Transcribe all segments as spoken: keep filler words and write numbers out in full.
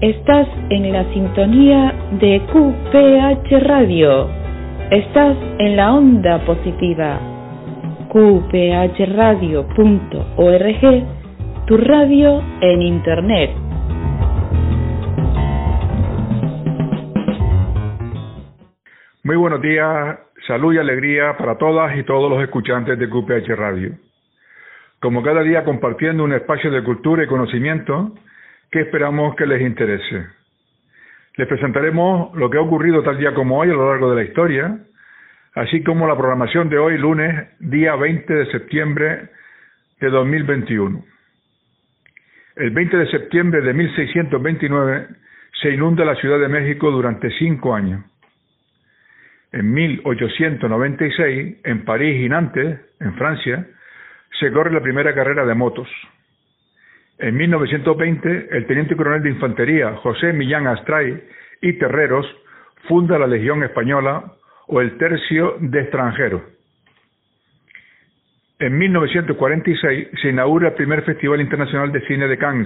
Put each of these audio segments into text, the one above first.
Estás en la sintonía de Q P H Radio. Estás en la onda positiva. Q P H radio punto org, tu radio en internet. Muy buenos días, salud y alegría para todas y todos los escuchantes de Q P H Radio. Como cada día compartiendo un espacio de cultura y conocimiento que esperamos que les interese. Les presentaremos lo que ha ocurrido tal día como hoy a lo largo de la historia, así como la programación de hoy, lunes, día veinte de septiembre de dos mil veintiuno. El veinte de septiembre de mil seiscientos veintinueve se inunda la Ciudad de México durante cinco años. En mil ochocientos noventa y seis, en París y Nantes, en Francia, se corre la primera carrera de motos. En mil novecientos veinte, el teniente coronel de infantería José Millán Astray y Terreros funda la Legión Española o el Tercio de Extranjeros. En mil novecientos cuarenta y seis se inaugura el primer Festival Internacional de Cine de Cannes.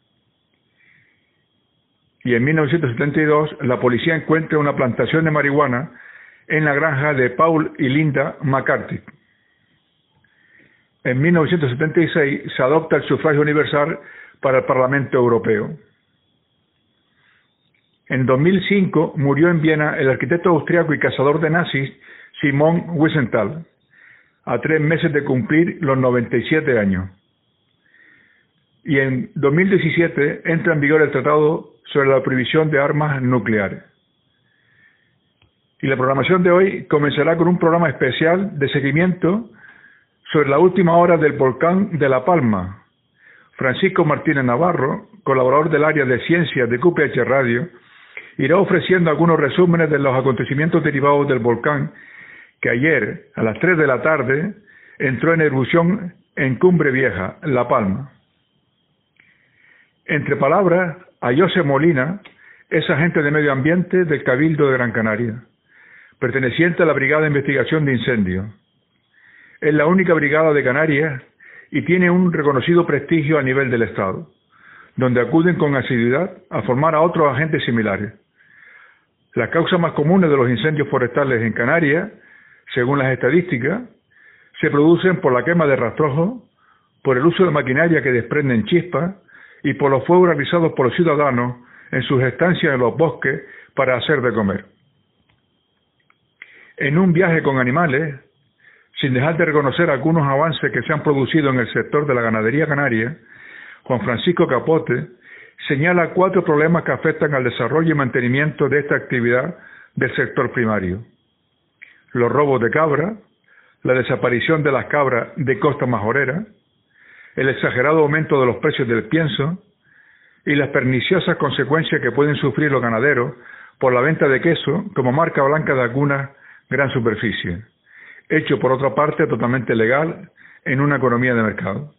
Y en mil novecientos setenta y dos la policía encuentra una plantación de marihuana en la granja de Paul y Linda McCarthy. En mil novecientos setenta y seis se adopta el sufragio universal para el Parlamento Europeo. En dos mil cinco murió en Viena el arquitecto austriaco y cazador de nazis Simon Wiesenthal, a tres meses de cumplir los noventa y siete años. Y en dos mil diecisiete entra en vigor el Tratado sobre la Prohibición de Armas Nucleares. Y la programación de hoy comenzará con un programa especial de seguimiento sobre la última hora del volcán de La Palma. Francisco Martínez Navarro, colaborador del área de ciencias de Q P H Radio, irá ofreciendo algunos resúmenes de los acontecimientos derivados del volcán que ayer, a las tres de la tarde, entró en erupción en Cumbre Vieja, La Palma. Entre palabras, a José Molina es agente de medio ambiente del Cabildo de Gran Canaria, perteneciente a la Brigada de Investigación de Incendios. Es la única brigada de Canarias y tiene un reconocido prestigio a nivel del Estado, donde acuden con asiduidad a formar a otros agentes similares. Las causas más comunes de los incendios forestales en Canarias, según las estadísticas, se producen por la quema de rastrojos, por el uso de maquinaria que desprenden chispas y por los fuegos realizados por los ciudadanos en sus estancias en los bosques para hacer de comer. En un viaje con animales, sin dejar de reconocer algunos avances que se han producido en el sector de la ganadería canaria, Juan Francisco Capote señala cuatro problemas que afectan al desarrollo y mantenimiento de esta actividad del sector primario: los robos de cabra, la desaparición de las cabras de Costa Majorera, el exagerado aumento de los precios del pienso y las perniciosas consecuencias que pueden sufrir los ganaderos por la venta de queso como marca blanca de alguna gran superficie, hecho por otra parte totalmente legal en una economía de mercado.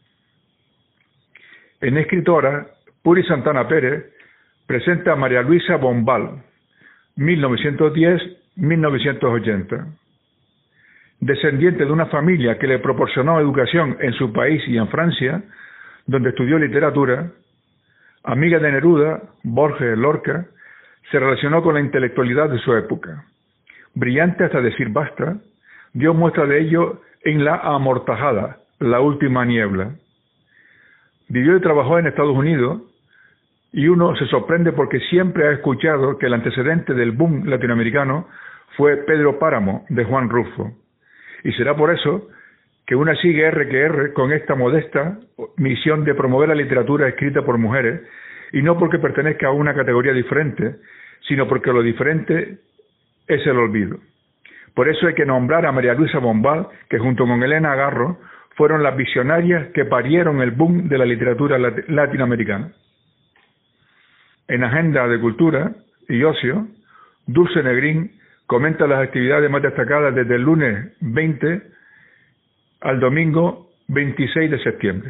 En escritora, Puri Santana Pérez presenta a María Luisa Bombal, mil novecientos diez a mil novecientos ochenta. Descendiente de una familia que le proporcionó educación en su país y en Francia, donde estudió literatura, amiga de Neruda, Borges, Lorca, se relacionó con la intelectualidad de su época. Brillante hasta decir basta, dio muestra de ello en La Amortajada, La Última Niebla. Vivió y trabajó en Estados Unidos y uno se sorprende porque siempre ha escuchado que el antecedente del boom latinoamericano fue Pedro Páramo, de Juan Rulfo. Y será por eso que una sigue erre que erre con esta modesta misión de promover la literatura escrita por mujeres, y no porque pertenezca a una categoría diferente, sino porque lo diferente es el olvido. Por eso hay que nombrar a María Luisa Bombal, que junto con Elena Garro fueron las visionarias que parieron el boom de la literatura lat- latinoamericana. En Agenda de Cultura y Ocio, Dulce Negrín comenta las actividades más destacadas desde el lunes veinte al domingo veintiséis de septiembre.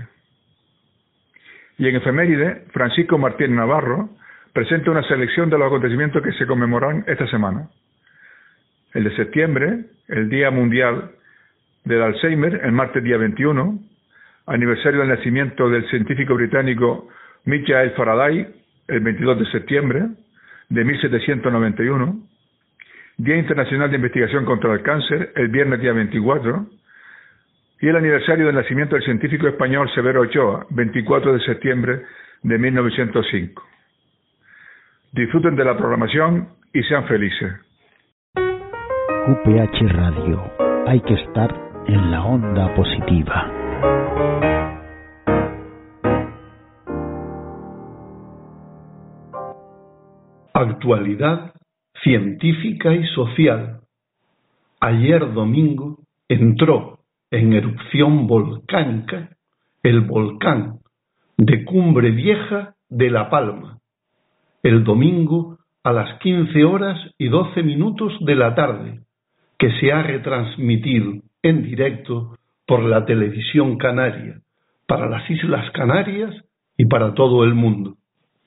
Y en efeméride, Francisco Martínez Navarro presenta una selección de los acontecimientos que se conmemoran esta semana. El de septiembre, el Día Mundial del Alzheimer, el martes día veintiuno, aniversario del nacimiento del científico británico Michael Faraday, el veintidós de septiembre de mil setecientos noventa y uno, Día Internacional de Investigación contra el Cáncer, el viernes día veinticuatro, y el aniversario del nacimiento del científico español Severo Ochoa, veinticuatro de septiembre de mil novecientos cinco. Disfruten de la programación y sean felices. Q P H Radio. Hay que estar en la onda positiva. Actualidad científica y social. Ayer domingo entró en erupción volcánica el volcán de Cumbre Vieja de La Palma, el domingo a las quince horas y doce minutos de la tarde, que se ha retransmitido en directo por la televisión canaria, para las Islas Canarias y para todo el mundo.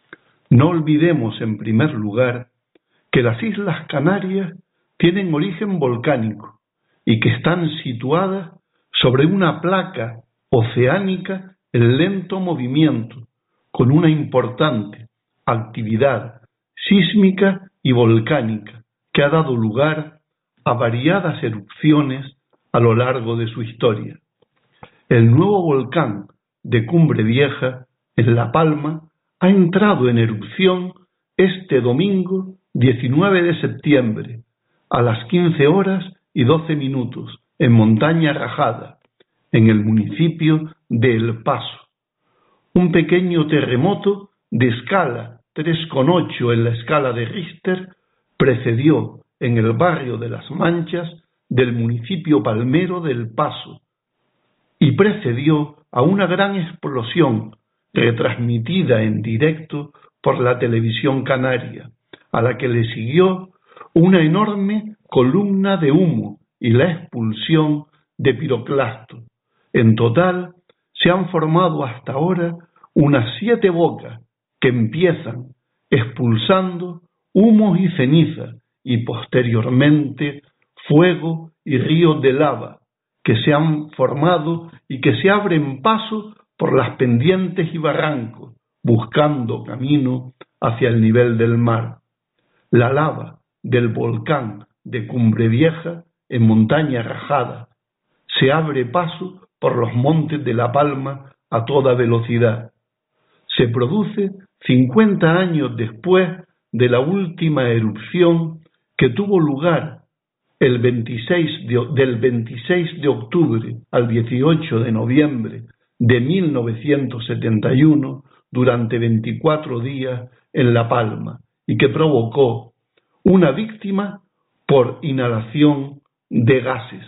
No olvidemos, en primer lugar, que las Islas Canarias tienen origen volcánico y que están situadas sobre una placa oceánica en lento movimiento, con una importante actividad sísmica y volcánica que ha dado lugar a variadas erupciones a lo largo de su historia. El nuevo volcán de Cumbre Vieja, en La Palma, ha entrado en erupción este domingo diecinueve de septiembre a las quince horas y doce minutos en Montaña Rajada, en el municipio de El Paso. Un pequeño terremoto de escala tres coma ocho en la escala de Richter precedió en el barrio de Las Manchas del municipio palmero de El Paso y precedió a una gran explosión retransmitida en directo por la televisión canaria, a la que le siguió una enorme columna de humo y la expulsión de piroclasto. En total, se han formado hasta ahora unas siete bocas que empiezan expulsando humos y cenizas y posteriormente fuego y ríos de lava que se han formado y que se abren paso por las pendientes y barrancos, buscando camino hacia el nivel del mar. La lava del volcán de Cumbre Vieja, en Montaña Rajada, se abre paso por los montes de La Palma a toda velocidad. Se produce cincuenta años después de la última erupción que tuvo lugar el veintiséis de, del veintiséis de octubre al dieciocho de noviembre de mil novecientos setenta y uno durante veinticuatro días en La Palma y que provocó una víctima por inhalación de gases.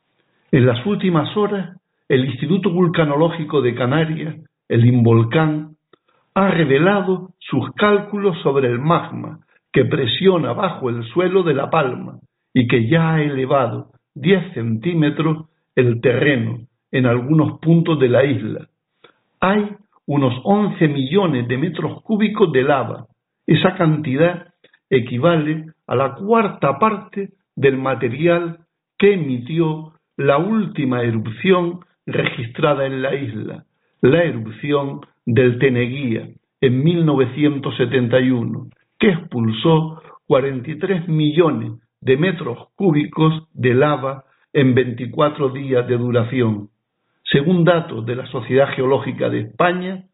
En las últimas horas, el Instituto Vulcanológico de Canarias, el INVOLCAN, ha revelado sus cálculos sobre el magma que presiona bajo el suelo de La Palma y que ya ha elevado diez centímetros el terreno en algunos puntos de la isla. Hay unos once millones de metros cúbicos de lava. Esa cantidad equivale a la cuarta parte del material que emitió la última erupción registrada en la isla, la erupción del Teneguía en mil novecientos setenta y uno, que expulsó cuarenta y tres millones de metros cúbicos de lava en veinticuatro días de duración. Según datos de la Sociedad Geológica de España,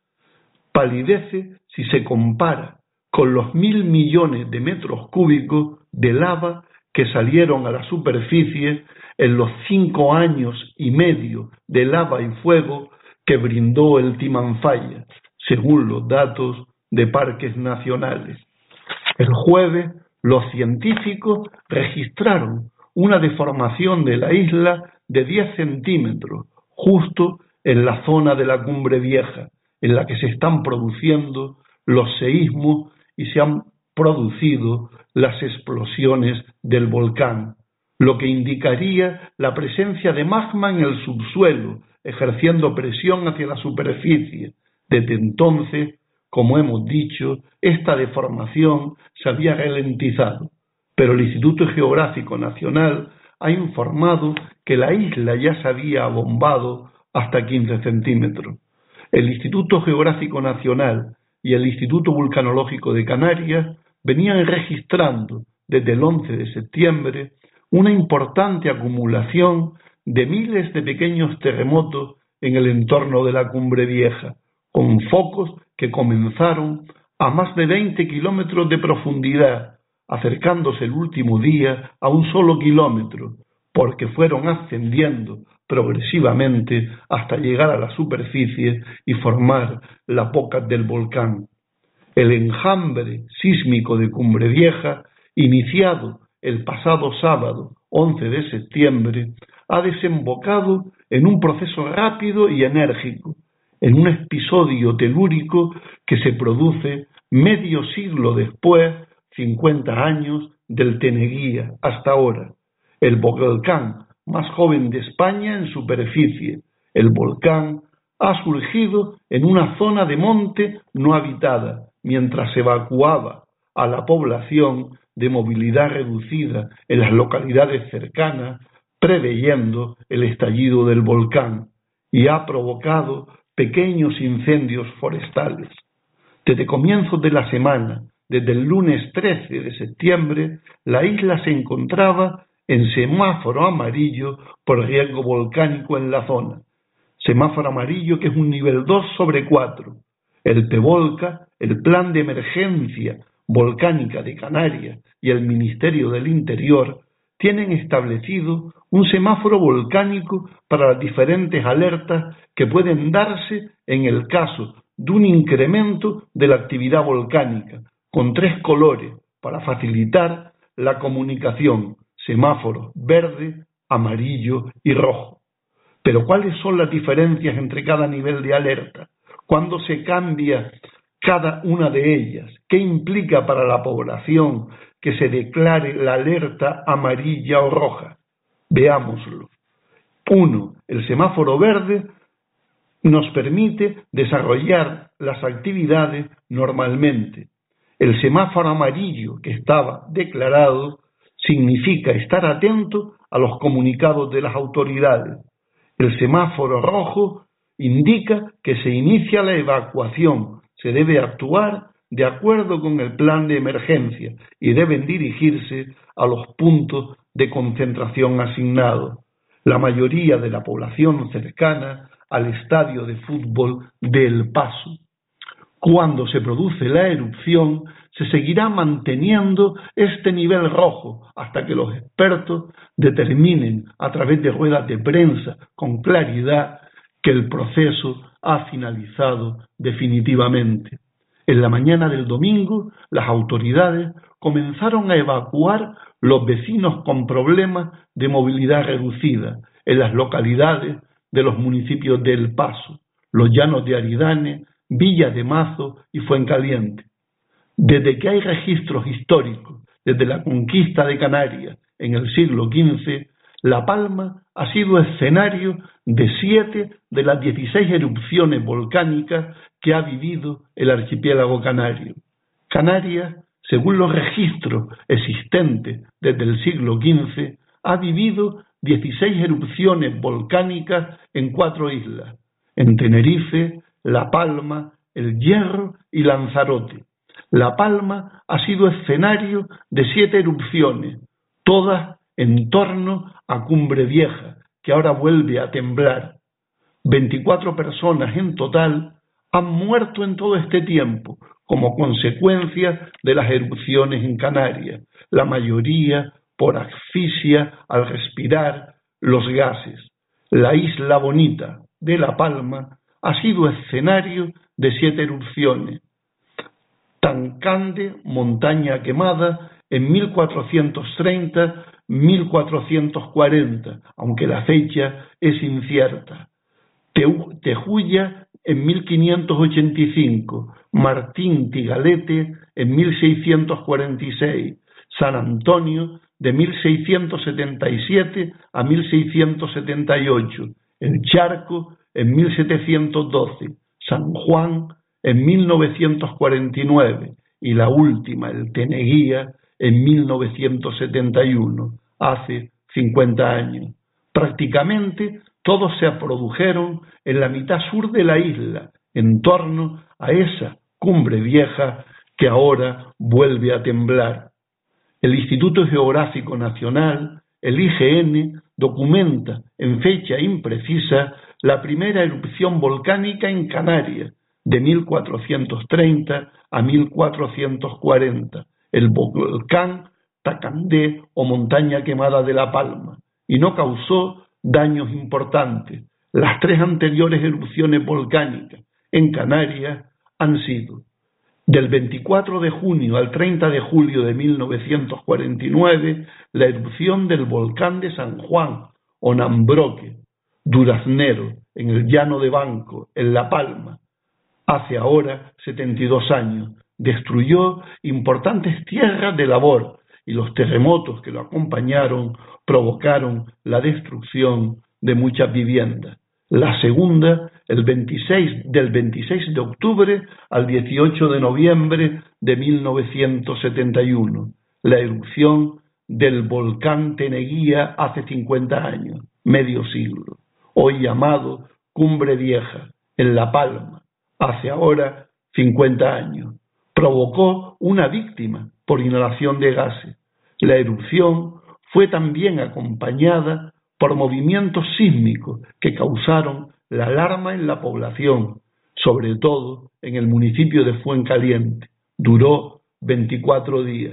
palidece si se compara con los mil millones de metros cúbicos de lava que salieron a la superficie en los cinco años y medio de lava y fuego que brindó el Timanfaya, según los datos de parques nacionales. El jueves, los científicos registraron una deformación de la isla de diez centímetros, justo en la zona de la Cumbre Vieja, en la que se están produciendo los seísmos y se han producido las explosiones del volcán, lo que indicaría la presencia de magma en el subsuelo, ejerciendo presión hacia la superficie. Desde entonces, como hemos dicho, esta deformación se había ralentizado, pero el Instituto Geográfico Nacional ha informado que la isla ya se había abombado hasta quince centímetros. El Instituto Geográfico Nacional y el Instituto Vulcanológico de Canarias venían registrando desde el once de septiembre una importante acumulación de miles de pequeños terremotos en el entorno de la Cumbre Vieja, con focos que comenzaron a más de veinte kilómetros de profundidad, acercándose el último día a un solo kilómetro, porque fueron ascendiendo progresivamente hasta llegar a la superficie y formar las bocas del volcán. El enjambre sísmico de Cumbre Vieja, iniciado el pasado sábado once de septiembre, ha desembocado en un proceso rápido y enérgico, en un episodio telúrico que se produce medio siglo después, cincuenta años, del Teneguía hasta ahora, el volcán más joven de España en superficie. El volcán ha surgido en una zona de monte no habitada, mientras se evacuaba a la población de movilidad reducida en las localidades cercanas, preveyendo el estallido del volcán, y ha provocado pequeños incendios forestales. Desde comienzos de la semana, desde el lunes trece de septiembre, la isla se encontraba en semáforo amarillo por riesgo volcánico en la zona. Semáforo amarillo que es un nivel dos sobre cuatro. El PEVOLCA, el Plan de Emergencia Volcánica de Canarias y el Ministerio del Interior tienen establecido un semáforo volcánico para las diferentes alertas que pueden darse en el caso de un incremento de la actividad volcánica, con tres colores para facilitar la comunicación: semáforos verde, amarillo y rojo. Pero ¿cuáles son las diferencias entre cada nivel de alerta? ¿Cuándo se cambia cada una de ellas? ¿Qué implica para la población que se declare la alerta amarilla o roja? Veámoslo. Uno, el semáforo verde nos permite desarrollar las actividades normalmente. El semáforo amarillo que estaba declarado significa estar atento a los comunicados de las autoridades. El semáforo rojo indica que se inicia la evacuación, se debe actuar de acuerdo con el plan de emergencia y deben dirigirse a los puntos de concentración asignados. La mayoría de la población cercana al estadio de fútbol de El Paso. Cuando se produce la erupción, se seguirá manteniendo este nivel rojo hasta que los expertos determinen a través de ruedas de prensa con claridad que el proceso ha finalizado definitivamente. En la mañana del domingo, las autoridades comenzaron a evacuar los vecinos con problemas de movilidad reducida en las localidades de los municipios de El Paso, Los Llanos de Aridane, Villa de Mazo y Fuencaliente. Desde que hay registros históricos, desde la conquista de Canarias en el siglo quince, La Palma ha sido escenario de siete de las dieciséis erupciones volcánicas que ha vivido el archipiélago canario. Canarias, según los registros existentes desde el siglo quince, ha vivido dieciséis erupciones volcánicas en cuatro islas, en Tenerife, La Palma, El Hierro y Lanzarote. La Palma ha sido escenario de siete erupciones, todas en torno a Cumbre Vieja, que ahora vuelve a temblar. veinticuatro personas en total han muerto en todo este tiempo como consecuencia de las erupciones en Canarias, la mayoría por asfixia al respirar los gases. La isla bonita de La Palma ha sido escenario de siete erupciones. Tancande, montaña quemada, en mil cuatrocientos treinta a mil cuatrocientos cuarenta, aunque la fecha es incierta. Tejuya en mil quinientos ochenta y cinco, Martín Tigalete en mil seiscientos cuarenta y seis, San Antonio de mil seiscientos setenta y siete a mil seiscientos setenta y ocho, El Charco en mil setecientos doce, San Juan en mil novecientos cuarenta y nueve y la última, el Teneguía, en mil novecientos setenta y uno, hace cincuenta años. Prácticamente todos se produjeron en la mitad sur de la isla, en torno a esa Cumbre Vieja, que ahora vuelve a temblar. El Instituto Geográfico Nacional, el I G N, documenta en fecha imprecisa la primera erupción volcánica en Canarias, de mil cuatrocientos treinta a mil cuatrocientos cuarenta, el volcán Tacandé o Montaña Quemada de La Palma, y no causó daños importantes. Las tres anteriores erupciones volcánicas en Canarias han sido del veinticuatro de junio al treinta de julio de mil novecientos cuarenta y nueve, la erupción del volcán de San Juan, Onambroque, Duraznero, en el Llano de Banco, en La Palma, hace ahora setenta y dos años, destruyó importantes tierras de labor y los terremotos que lo acompañaron provocaron la destrucción de muchas viviendas. La segunda, el veintiséis, del veintiséis de octubre al dieciocho de noviembre de mil novecientos setenta y uno, la erupción del volcán Teneguía hace cincuenta años, medio siglo, hoy llamado Cumbre Vieja, en La Palma, hace ahora cincuenta años. Provocó una víctima por inhalación de gases. La erupción fue también acompañada por movimientos sísmicos que causaron la alarma en la población, sobre todo en el municipio de Fuencaliente. Duró veinticuatro días.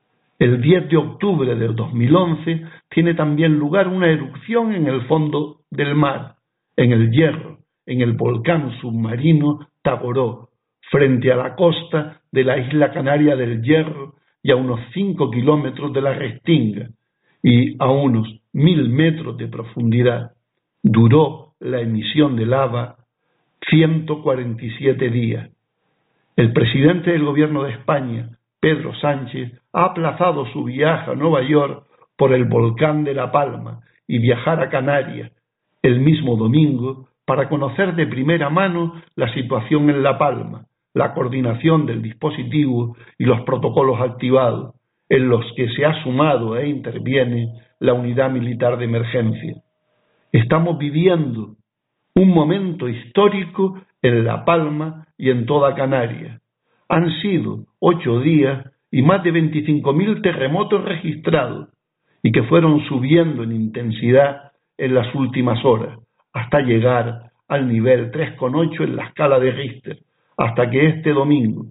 El diez de octubre del dos mil once tiene también lugar una erupción en el fondo del mar, en el Hierro, en el volcán submarino Taboró, frente a la costa de la isla canaria del Hierro y a unos cinco kilómetros de la Restinga y a unos mil metros de profundidad. Duró la emisión de lava ciento cuarenta y siete días. El presidente del gobierno de España, Pedro Sánchez, ha aplazado su viaje a Nueva York por el volcán de La Palma y viajar a Canarias el mismo domingo para conocer de primera mano la situación en La Palma, la coordinación del dispositivo y los protocolos activados, en los que se ha sumado e interviene la unidad militar de emergencia. Estamos viviendo un momento histórico en La Palma y en toda Canarias. Han sido ocho días y más de veinticinco mil terremotos registrados y que fueron subiendo en intensidad en las últimas horas, hasta llegar al nivel tres coma ocho en la escala de Richter, hasta que este domingo,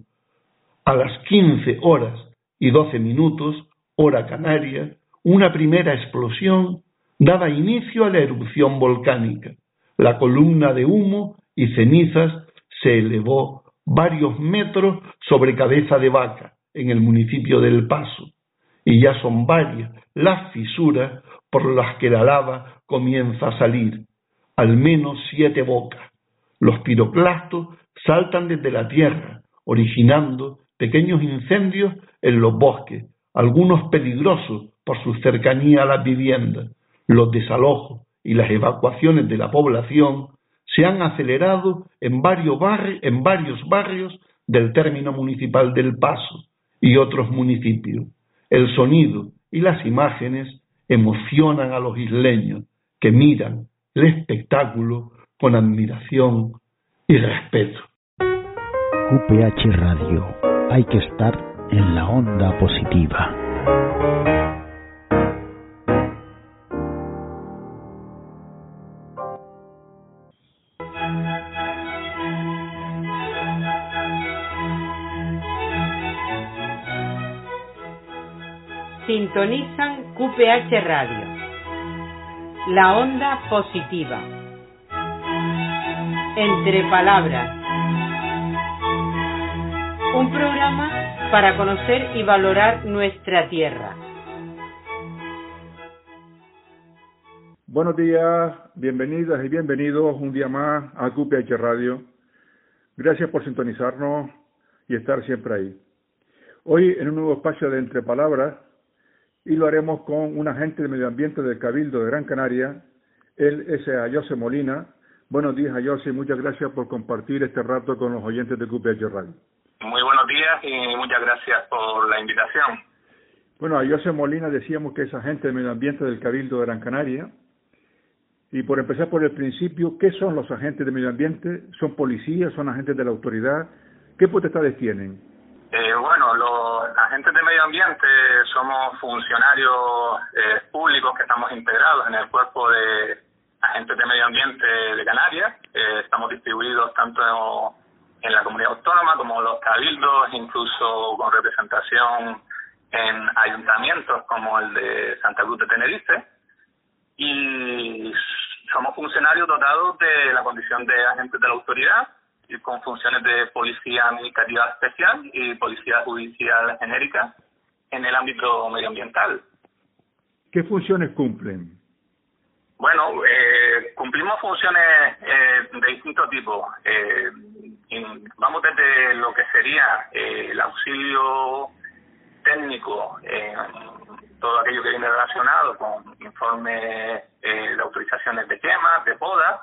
a las quince horas y doce minutos, hora canaria, una primera explosión daba inicio a la erupción volcánica. La columna de humo y cenizas se elevó varios metros sobre Cabeza de Vaca, en el municipio de El Paso, y ya son varias las fisuras por las que la lava comienza a salir, al menos siete bocas. Los piroclastos saltan desde la tierra, originando pequeños incendios en los bosques, algunos peligrosos por su cercanía a las viviendas. Los desalojos y las evacuaciones de la población se han acelerado en varios, barri- en varios barrios del término municipal del Paso y otros municipios. El sonido y las imágenes emocionan a los isleños, que miran el espectáculo con admiración y respeto. Q P H Radio. Hay que estar en la onda positiva. Sintonizan Q P H Radio, la onda positiva. Entre palabras, un programa para conocer y valorar nuestra tierra. Buenos días, bienvenidas y bienvenidos un día más a Q P H Radio. Gracias por sintonizarnos y estar siempre ahí. Hoy en un nuevo espacio de Entre Palabras, y lo haremos con un agente de medio ambiente del Cabildo de Gran Canaria. Él es Ayose Molina. Buenos días, Ayose, y muchas gracias por compartir este rato con los oyentes de Q P H Radio. Muy buenos días y muchas gracias por la invitación. Bueno, Ayose Molina decíamos que es agente de medio ambiente del Cabildo de Gran Canaria. Y por empezar por el principio, ¿qué son los agentes de medio ambiente? ¿Son policías? ¿Son agentes de la autoridad? ¿Qué potestades tienen? Eh, bueno, los agentes de medio ambiente somos funcionarios eh, públicos que estamos integrados en el cuerpo de agentes de medio ambiente de Canarias. Eh, estamos distribuidos tanto en la comunidad autónoma como los cabildos, incluso con representación en ayuntamientos como el de Santa Cruz de Tenerife. Y somos funcionarios dotados de la condición de agentes de la autoridad y con funciones de policía administrativa especial y policía judicial genérica en el ámbito medioambiental. ¿Qué funciones cumplen? Bueno, eh, cumplimos funciones eh, de distintos tipos. Eh, in, vamos desde lo que sería eh, el auxilio técnico, eh, todo aquello que viene relacionado con informes eh, de autorizaciones de quemas, de podas.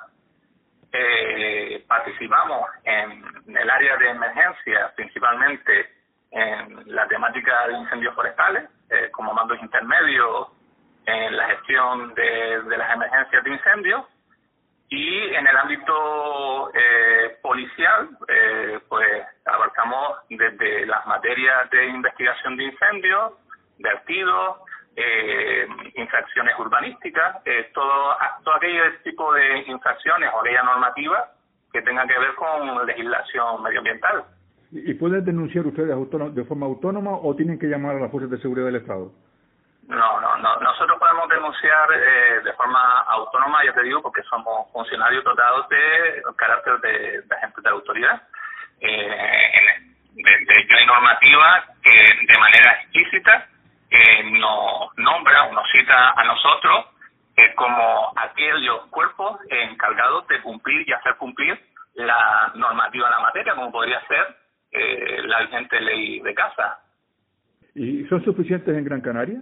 Eh, participamos en, en el área de emergencia, principalmente en la temática de incendios forestales, eh, como mandos intermedios en la gestión de, de las emergencias de incendios, y en el ámbito eh, policial, eh, pues abarcamos desde las materias de investigación de incendios, vertidos, eh, infracciones urbanísticas, eh, todo, todo aquel tipo de infracciones o aquella normativa que tenga que ver con legislación medioambiental. ¿Y pueden denunciar ustedes de forma autónoma o tienen que llamar a las fuerzas de seguridad del Estado? No, no, no. Nosotros podemos denunciar eh, de forma autónoma, ya te digo, porque somos funcionarios dotados de carácter de, de agentes de la autoridad. Eh, en, de, de hecho, hay normativa que de manera explícita eh, nos nombra o nos cita a nosotros eh, como aquellos cuerpos encargados de cumplir y hacer cumplir la normativa en la materia, como podría ser eh, la vigente ley de caza. ¿Y son suficientes en Gran Canaria?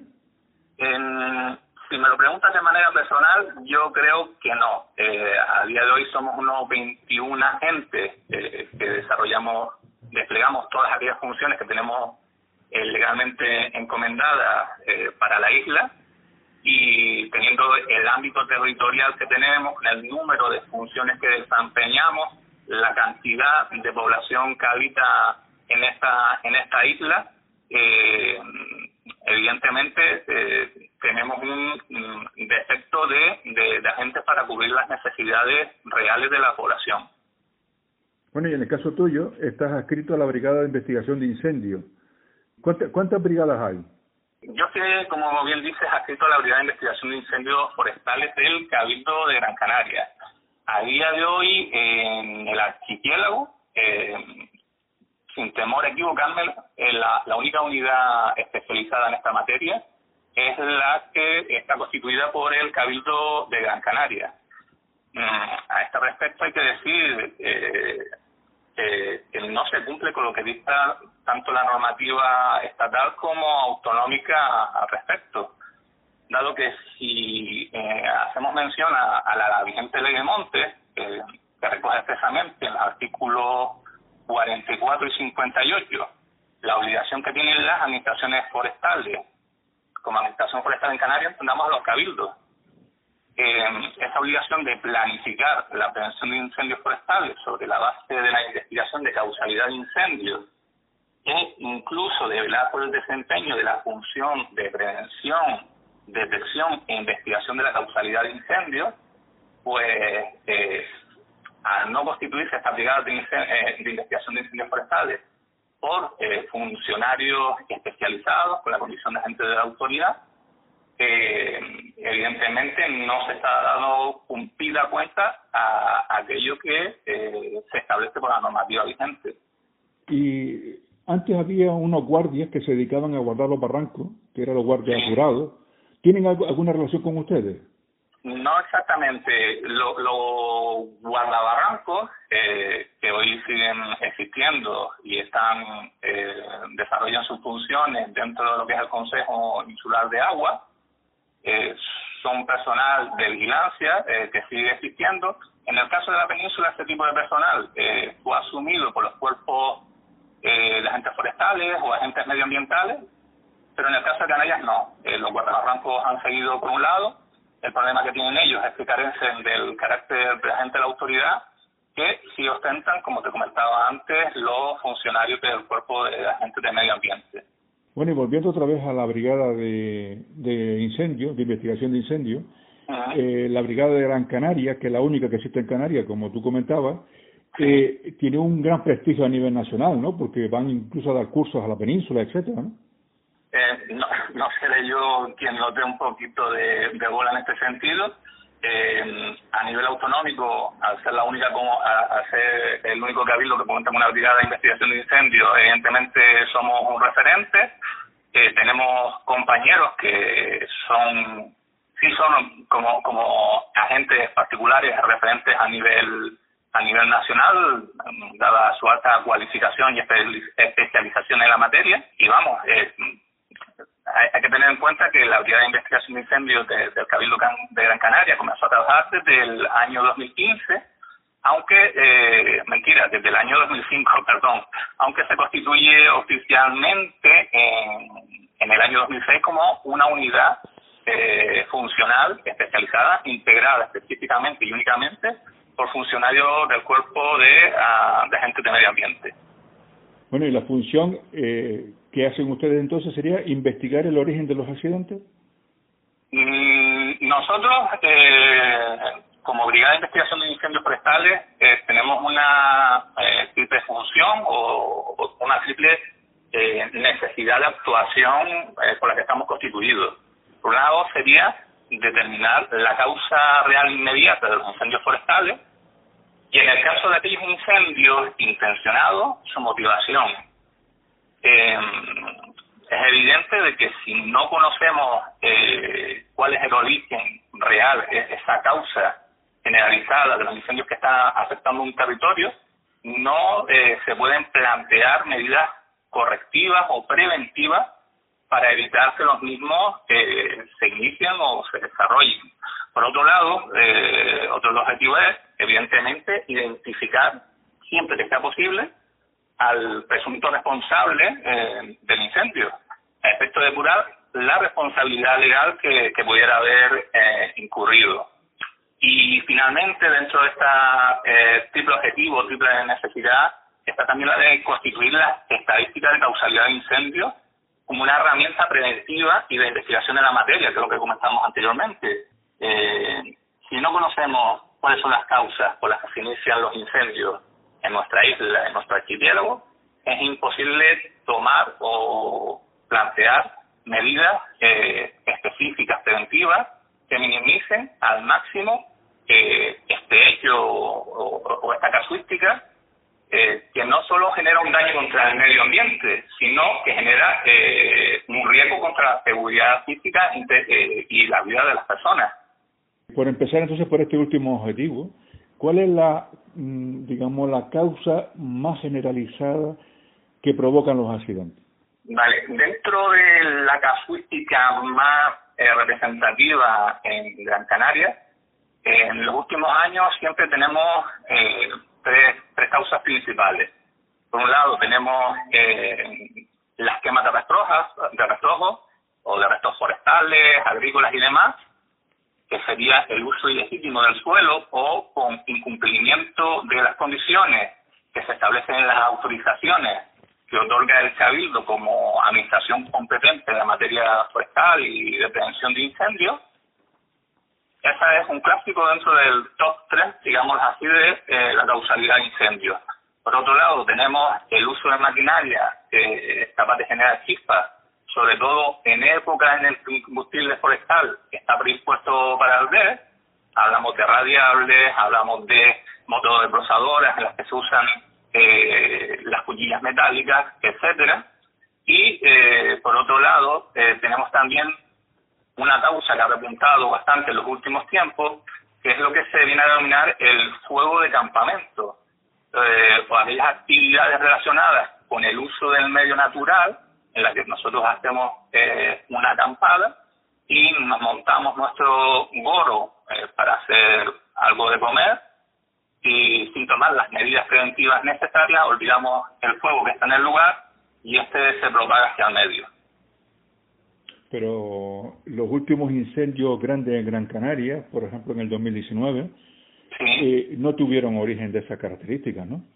En, si me lo preguntas de manera personal, yo creo que no. Eh, a día de hoy somos unos veintiún agentes eh, que desarrollamos, desplegamos todas aquellas funciones que tenemos eh, legalmente encomendadas eh, para la isla, y teniendo el ámbito territorial que tenemos, el número de funciones que desempeñamos, la cantidad de población que habita en esta en esta isla, eh, evidentemente eh, tenemos un, un defecto de, de, de agentes para cubrir las necesidades reales de la población. Bueno, y en el caso tuyo, estás adscrito a la Brigada de Investigación de Incendios. ¿Cuántas, cuántas brigadas hay? Yo estoy, como bien dices, adscrito a la Brigada de Investigación de Incendios Forestales del Cabildo de Gran Canaria. A día de hoy, en el archipiélago, eh, sin temor a equivocarme, eh, la, la única unidad especializada en esta materia es la que está constituida por el Cabildo de Gran Canaria. Mm, a este respecto hay que decir eh, eh, que no se cumple con lo que dicta tanto la normativa estatal como autonómica al respecto, dado que si eh, hacemos mención a, a la, la vigente ley de montes, eh, que recoge expresamente en los artículos cuarenta y cuatro y cincuenta y ocho la obligación que tienen las administraciones forestales, como administración forestal en Canarias entendamos a los cabildos, eh, esa obligación de planificar la prevención de incendios forestales sobre la base de la investigación de causalidad de incendios e incluso de velar por el desempeño de la función de prevención, detección e investigación de la causalidad de incendios, pues eh, al no constituirse esta brigada de, eh, de investigación de incendios forestales por eh, funcionarios especializados con la condición de agentes de la autoridad, eh, evidentemente no se está dando cumplida cuenta a, a aquello que eh, se establece por la normativa vigente. Y antes había unos guardias que se dedicaban a guardar los barrancos, que eran los guardias sí. jurados. ¿Tienen algo, alguna relación con ustedes? No exactamente. Los lo guardabarrancos eh, que hoy siguen existiendo y están eh, desarrollan sus funciones dentro de lo que es el Consejo Insular de Agua, eh, son personal de vigilancia eh, que sigue existiendo. En el caso de la península, este tipo de personal eh, fue asumido por los cuerpos eh, de agentes forestales o agentes medioambientales, pero en el caso de Canarias no. Eh, los guardabarrancos han seguido por un lado. El problema que tienen ellos es que carecen del carácter de agente de la autoridad que sí ostentan, como te comentaba antes, los funcionarios del Cuerpo de Agentes de Medio Ambiente. Bueno, y volviendo otra vez a la brigada de, de incendios, de investigación de incendios, uh-huh. eh, la brigada de Gran Canaria, que es la única que existe en Canarias, como tú comentabas, eh, tiene un gran prestigio a nivel nacional, ¿no? Porque van incluso a dar cursos a la península, etcétera, ¿no? Eh, no, no seré yo quien nos dé un poquito de, de bola en este sentido. Eh, a nivel autonómico, al ser la única como al ser el único cabildo que cuenta con una brigada de investigación de incendios, evidentemente somos un referente. Eh, tenemos compañeros que son sí son como como agentes particulares referentes a nivel a nivel nacional, dada su alta cualificación y especialización en la materia. Y vamos, eh, hay, hay que tener en cuenta que la Brigada de Investigación de Incendios de, del Cabildo de Gran Canaria comenzó a trabajar desde el año dos mil quince, aunque, eh, mentira, desde el año dos mil cinco, perdón, aunque se constituye oficialmente en, en el año dos mil seis como una unidad eh, funcional, especializada, integrada específicamente y únicamente por funcionarios del Cuerpo de, uh, de Agentes de Medio Ambiente. Bueno, y la función eh, que hacen ustedes entonces sería investigar el origen de los accidentes. Mm, nosotros, eh, como Brigada de Investigación de Incendios Forestales, eh, tenemos una eh, triple función o, o una triple eh, necesidad de actuación eh, por la que estamos constituidos. Por un lado sería determinar la causa real inmediata de los incendios forestales y en el caso de aquellos incendios intencionados, su motivación. Eh, es evidente de que si no conocemos eh, cuál es el origen real, esa causa generalizada de los incendios que están afectando un territorio, no eh, se pueden plantear medidas correctivas o preventivas para evitar que los mismos eh, se inicien o se desarrollen. Por otro lado, eh, otro objetivo es, evidentemente, identificar, siempre que sea posible, al presunto responsable eh, del incendio, a efecto de depurar la responsabilidad legal que, que pudiera haber eh, incurrido. Y finalmente, dentro de esta eh, triple objetivo, triple necesidad, está también la de constituir las estadísticas de causalidad de incendios como una herramienta preventiva y de investigación de la materia, que es lo que comentamos anteriormente. Eh, si no conocemos cuáles son las causas por las que se inician los incendios en nuestra isla, en nuestro archipiélago, es imposible tomar o plantear medidas eh, específicas, preventivas, que minimicen al máximo eh, este hecho o, o, o esta casuística, eh, que no solo genera un daño contra el medio ambiente, sino que genera eh, un riesgo contra la seguridad física eh, y la vida de las personas. Por empezar entonces por este último objetivo, ¿cuál es la, digamos, la causa más generalizada que provocan los accidentes? Vale, dentro de la casuística más eh, representativa en Gran Canaria, eh, en los últimos años siempre tenemos eh, tres, tres causas principales. Por un lado tenemos eh, las quemas de rastrojos, de rastrojos o de restos forestales, agrícolas y demás, que sería el uso ilegítimo del suelo o con incumplimiento de las condiciones que se establecen en las autorizaciones que otorga el Cabildo como administración competente en la materia forestal y de prevención de incendios. Esa es un clásico dentro del top tres, digamos así, de eh, la causalidad de incendios. Por otro lado, tenemos el uso de maquinaria que es capaz de generar chispas, sobre todo en épocas en el que el combustible forestal está predispuesto para arder. Hablamos de radiables, hablamos de motodesbrozadoras en las que se usan eh, las cuchillas metálicas, etcétera. Y eh, por otro lado, eh, tenemos también una causa que ha repuntado bastante en los últimos tiempos, que es lo que se viene a denominar el fuego de campamento, eh, o aquellas actividades relacionadas con el uso del medio natural, en la que nosotros hacemos eh, una acampada y nos montamos nuestro goro eh, para hacer algo de comer y sin tomar las medidas preventivas necesarias olvidamos el fuego que está en el lugar y este se propaga hacia el medio. Pero los últimos incendios grandes en Gran Canaria, por ejemplo en el dos mil diecinueve, sí. eh, no tuvieron origen de esas características, ¿no?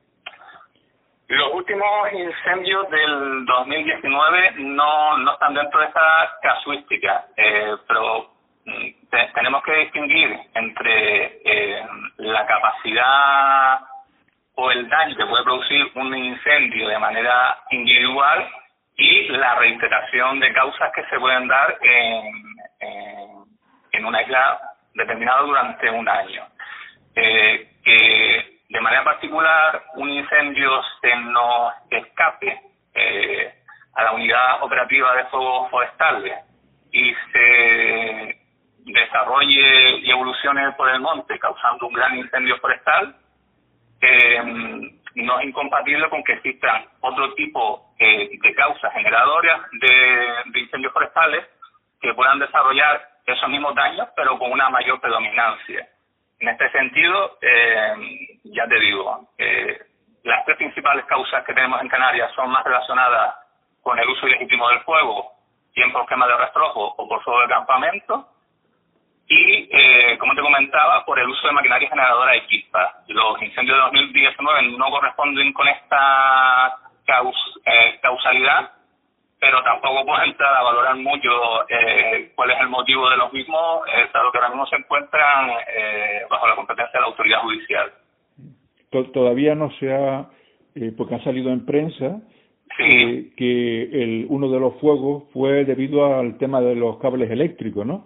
Los últimos incendios del dos mil diecinueve no, no están dentro de esa casuística, eh, pero te, tenemos que distinguir entre eh, la capacidad o el daño que puede producir un incendio de manera individual y la reiteración de causas que se pueden dar en, en, en una isla determinada durante un año. Eh, que de manera particular un incendio se nos escape eh, a la unidad operativa de fuegos forestales y se desarrolle y evolucione por el monte causando un gran incendio forestal, eh, no es incompatible con que existan otro tipo eh, de causas generadoras de, de incendios forestales que puedan desarrollar esos mismos daños pero con una mayor predominancia. En este sentido, eh, ya te digo, eh, las tres principales causas que tenemos en Canarias son más relacionadas con el uso ilegítimo del fuego, bien por quema de rastrojo o por fuego de campamento, y, eh, como te comentaba, por el uso de maquinaria generadora de chispas. Los incendios de dos mil diecinueve no corresponden con esta caus, eh, causalidad, pero tampoco puedo entrar a valorar mucho eh, cuál es el motivo de los mismos, eh, dado que ahora mismo se encuentran eh, bajo la competencia de la autoridad judicial. Todavía no se ha, eh, porque ha salido en prensa, sí. eh, que el, uno de los fuegos fue debido al tema de los cables eléctricos, ¿no?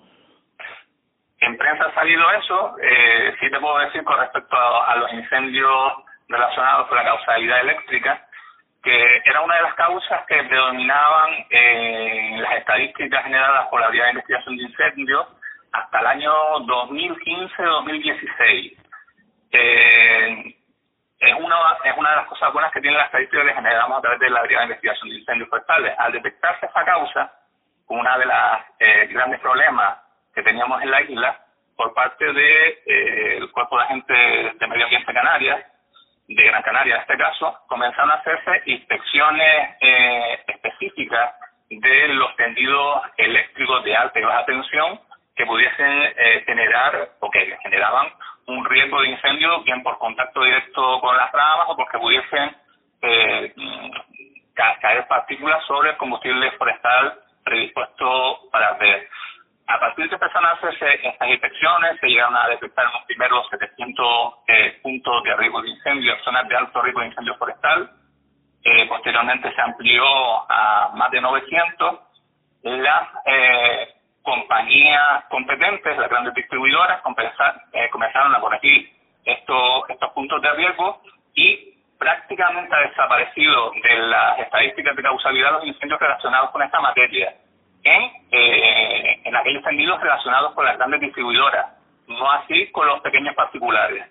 En prensa ha salido eso, eh, sí te puedo decir con respecto a, a los incendios relacionados con la causalidad eléctrica, que era una de las causas que predominaban en las estadísticas generadas por la Brigada de Investigación de Incendios hasta el año dos mil quince dos mil dieciséis. Eh, es, una, es una de las cosas buenas que tiene la estadística que generamos a través de la Brigada de Investigación de Incendios Forestales. Al detectarse esa causa, una de las eh, grandes problemas que teníamos en la isla, por parte del de, eh, Cuerpo de Agentes de Medio Ambiente Canarias, de Gran Canaria en este caso, comenzaron a hacerse inspecciones eh, específicas de los tendidos eléctricos de alta y baja tensión que pudiesen eh, generar o que generaban un riesgo de incendio, bien por contacto directo con las ramas o porque pudiesen eh, ca caer partículas sobre el combustible forestal predispuesto para arder. A partir de que empezaron a hacerse estas inspecciones, se llegaron a detectar unos primeros setecientos eh, puntos de riesgo de incendio, zonas de alto riesgo de incendio forestal. Eh, posteriormente se amplió a más de novecientos. Las eh, compañías competentes, las grandes distribuidoras, eh, comenzaron a corregir estos, estos puntos de riesgo y prácticamente ha desaparecido de las estadísticas de causalidad los incendios relacionados con esta materia. En, eh, en aquellos tendidos relacionados con las grandes distribuidoras, no así con los pequeños particulares.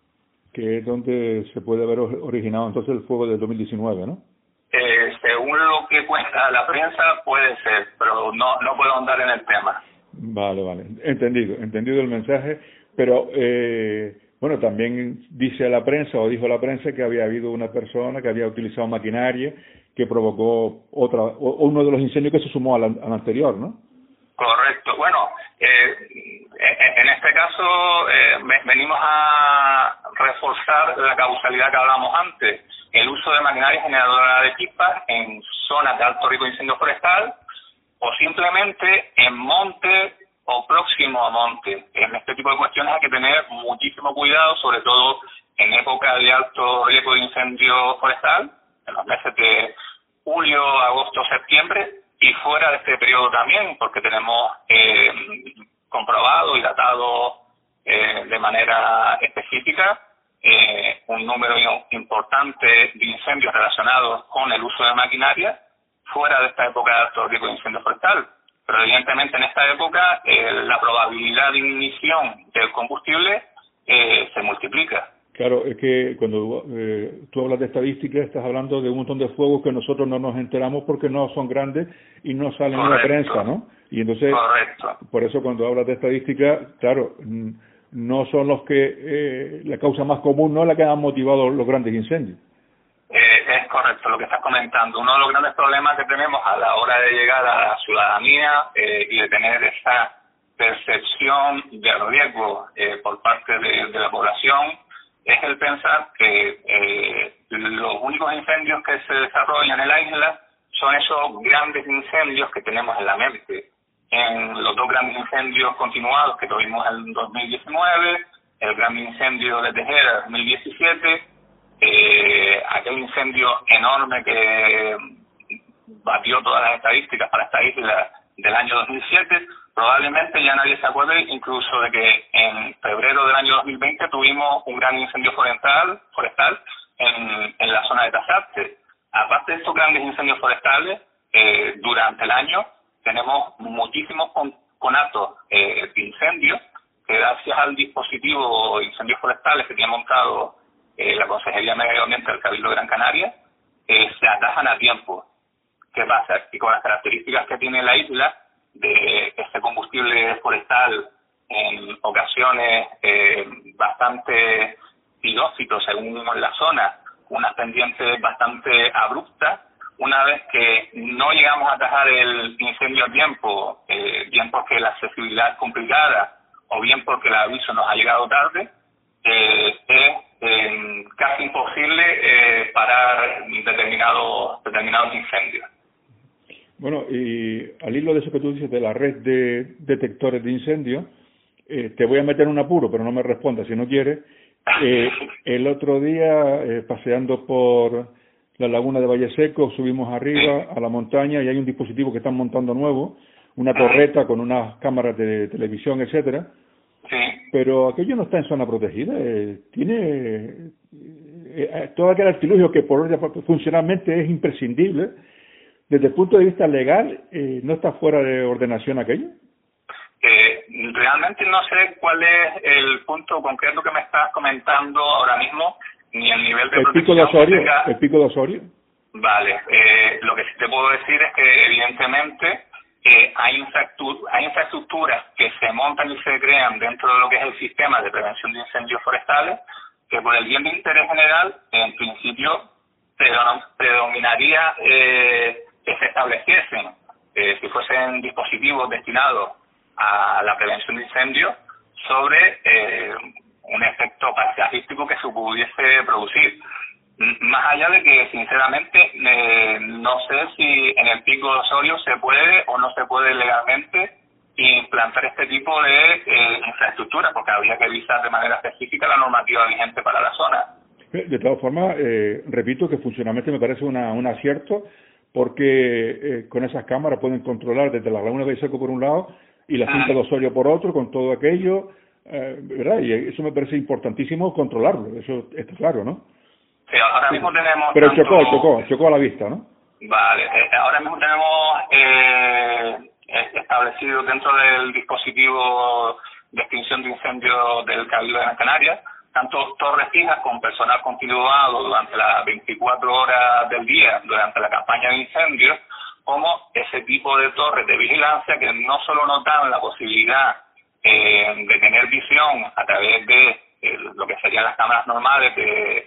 Que es donde se puede haber originado entonces el fuego del dos mil diecinueve, ¿no? Eh, según lo que cuenta la prensa, puede ser, pero no no puedo andar en el tema. Vale, vale, entendido, entendido el mensaje, pero eh, bueno, también dice la prensa o dijo la prensa que había habido una persona que había utilizado maquinaria que provocó otra o uno de los incendios que se sumó al, al anterior, ¿no? Correcto. Bueno, eh, en este caso eh, venimos a reforzar la causalidad que hablamos antes, el uso de maquinaria generadora de chispas en zonas de alto riesgo de incendio forestal o simplemente en monte o próximo a monte. En este tipo de cuestiones hay que tener muchísimo cuidado, sobre todo en época de alto riesgo de incendio forestal, en los meses de julio, agosto, septiembre, y fuera de este periodo también, porque tenemos eh, comprobado y datado eh, de manera específica eh, un número importante de incendios relacionados con el uso de maquinaria fuera de esta época de alto riesgo de incendio forestal. Pero evidentemente en esta época eh, la probabilidad de ignición del combustible eh, se multiplica. Claro, es que cuando eh, tú hablas de estadísticas estás hablando de un montón de fuegos que nosotros no nos enteramos porque no son grandes y no salen en la prensa, ¿no? Y entonces, correcto. Por eso cuando hablas de estadísticas, claro, no son los que, eh, la causa más común no es la que han motivado los grandes incendios. Eh, es correcto lo que estás comentando. Uno de los grandes problemas que tenemos a la hora de llegar a la ciudadanía eh, y de tener esa percepción de riesgo eh, por parte de, de la población es el pensar que eh, los únicos incendios que se desarrollan en la isla son esos grandes incendios que tenemos en la mente. En los dos grandes incendios continuados que tuvimos en dos mil diecinueve, el gran incendio de Tejera dos mil diecisiete, eh, aquel incendio enorme que batió todas las estadísticas para esta isla del año dos mil siete, probablemente ya nadie se acuerde incluso de que en febrero del año dos mil veinte tuvimos un gran incendio forestal forestal en, en la zona de Tasarte. Aparte de estos grandes incendios forestales, eh, durante el año tenemos muchísimos con, conatos eh, de incendios que gracias al dispositivo de incendios forestales que tiene montado eh, la Consejería de Medio Ambiente del Cabildo de Gran Canaria, eh, se atajan a tiempo. ¿Qué pasa? Y con las características que tiene la isla de este combustible forestal en ocasiones eh, bastante pilófitos según la zona, unas pendientes bastante abruptas, una vez que no llegamos a atajar el incendio a tiempo, eh, bien porque la accesibilidad es complicada o bien porque el aviso nos ha llegado tarde, eh, es eh, casi imposible eh, parar determinados, determinados incendios. Bueno, y al hilo de eso que tú dices de la red de detectores de incendios, eh, te voy a meter en un apuro, pero no me respondas si no quieres. Eh, el otro día, eh, paseando por la laguna de Valle Seco, subimos arriba a la montaña y hay un dispositivo que están montando nuevo, una torreta con unas cámaras de televisión, etcétera. Sí. Pero aquello no está en zona protegida, eh, tiene eh, eh, todo aquel artilugio que por funcionalmente es imprescindible. Desde el punto de vista legal, eh, ¿no está fuera de ordenación aquello? Eh, realmente no sé cuál es el punto concreto que me estás comentando ahora mismo, ni el nivel de el protección. Pico de Osorio, tenga... el Pico de Osorio. Vale, eh, lo que sí te puedo decir es que evidentemente eh, hay, infraestructura, hay infraestructuras que se montan y se crean dentro de lo que es el sistema de prevención de incendios forestales, que por el bien de interés general, en principio, predominaría eh, que se estableciesen, eh, si fuesen dispositivos destinados a la prevención de incendios, sobre eh, un efecto paisajístico que se pudiese producir. Más allá de que, sinceramente, eh, no sé si en el Pico de Osorio se puede o no se puede legalmente implantar este tipo de eh, infraestructura, porque habría que revisar de manera específica la normativa vigente para la zona. De todas formas, eh, repito que funcionalmente me parece una, un acierto, porque eh, con esas cámaras pueden controlar desde la laguna de Seco por un lado y la finca de Osorio por otro, con todo aquello, eh, ¿verdad? Y eso me parece importantísimo controlarlo, eso está claro, ¿no? Sí, ahora mismo tenemos... Pero tanto... chocó, chocó, chocó a la vista, ¿no? Vale, eh, ahora mismo tenemos eh, establecido dentro del dispositivo de extinción de incendios del Cabildo de Gran Canaria, tanto torres fijas con personal continuado durante las veinticuatro horas del día, durante la campaña de incendios, como ese tipo de torres de vigilancia que no solo nos dan la posibilidad eh, de tener visión a través de eh, lo que serían las cámaras normales de,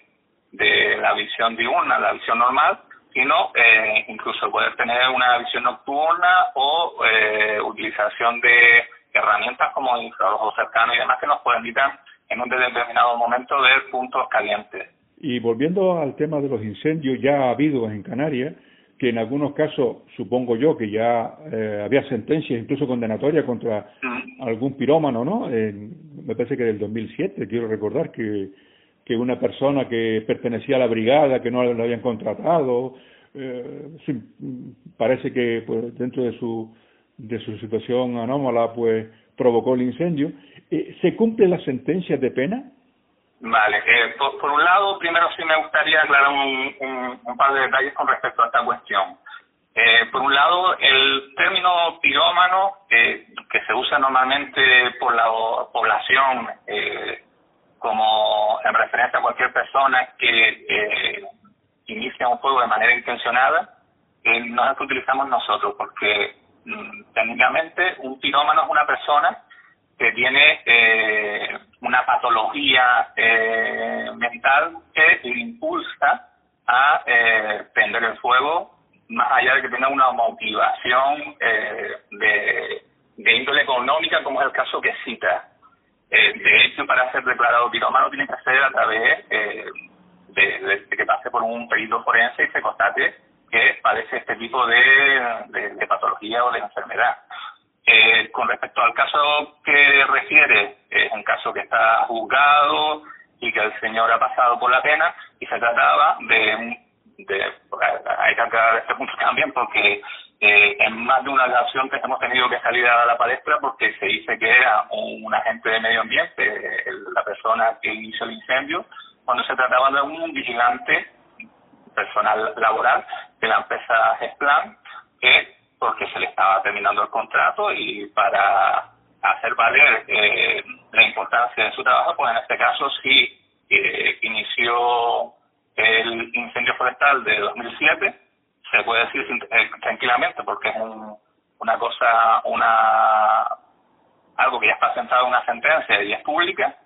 de la visión diurna, la visión normal, sino eh, incluso poder tener una visión nocturna o eh, utilización de herramientas como infrarrojos cercanos y demás que nos pueden evitar en un determinado momento ver puntos calientes. Y volviendo al tema de los incendios ya habidos en Canarias, que en algunos casos, supongo yo, que ya eh, había sentencias incluso condenatorias contra mm. algún pirómano, ¿no? En, me parece que del dos mil siete, quiero recordar que, que una persona que pertenecía a la brigada, que no la habían contratado, eh, sí, parece que pues dentro de su de su situación anómala, pues provocó el incendio. Eh, ¿Se cumplen las sentencias de pena? Vale, eh, por, por un lado, primero sí me gustaría aclarar un, un, un par de detalles con respecto a esta cuestión. Eh, por un lado, el término pirómano, eh, que se usa normalmente por la población eh, como en referencia a cualquier persona que eh, inicia un fuego de manera intencionada, eh, no es el que utilizamos nosotros, porque mm, técnicamente un pirómano es una persona que tiene eh, una patología eh, mental que le impulsa a eh, prender el fuego, más allá de que tenga una motivación eh, de, de índole económica, como es el caso que cita. Eh, de hecho, para ser declarado pirómano tiene que ser a través eh, de, de, de que pase por un perito forense y se constate que padece este tipo de, de, de patología o de enfermedad. Eh, con respecto al caso que refiere, es un caso que está juzgado y que el señor ha pasado por la pena, y se trataba de, de hay que aclarar este punto también, porque eh, en más de una ocasión que hemos tenido que salir a la palestra porque se dice que era un, un agente de medio ambiente, el, la persona que inició el incendio, cuando se trataba de un vigilante personal laboral de la empresa Gesplan, que porque se le estaba terminando el contrato y para hacer valer eh, la importancia de su trabajo, pues en este caso sí eh, inició el incendio forestal de dos mil siete, se puede decir eh, tranquilamente porque es un, una cosa, una algo que ya está sentado en una sentencia y es pública,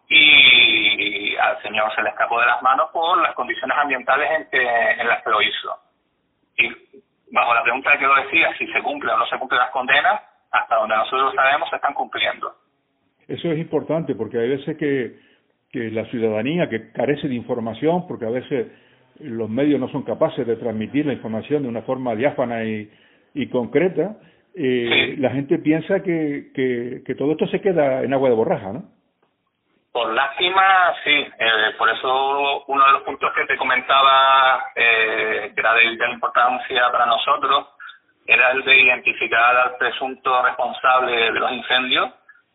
y al señor se le escapó de las manos por las condiciones ambientales en, que, en las que lo hizo. Y bajo la pregunta que yo decía, si se cumplen o no se cumplen las condenas, hasta donde nosotros sabemos se están cumpliendo. Eso es importante porque hay veces que, que la ciudadanía que carece de información, porque a veces los medios no son capaces de transmitir la información de una forma diáfana y, y concreta, eh, sí. La gente piensa que, que, que todo esto se queda en agua de borraja, ¿no? Por lástima, sí. Eh, por eso uno de los puntos que te comentaba, eh, que era de vital importancia para nosotros, era el de identificar al presunto responsable de los incendios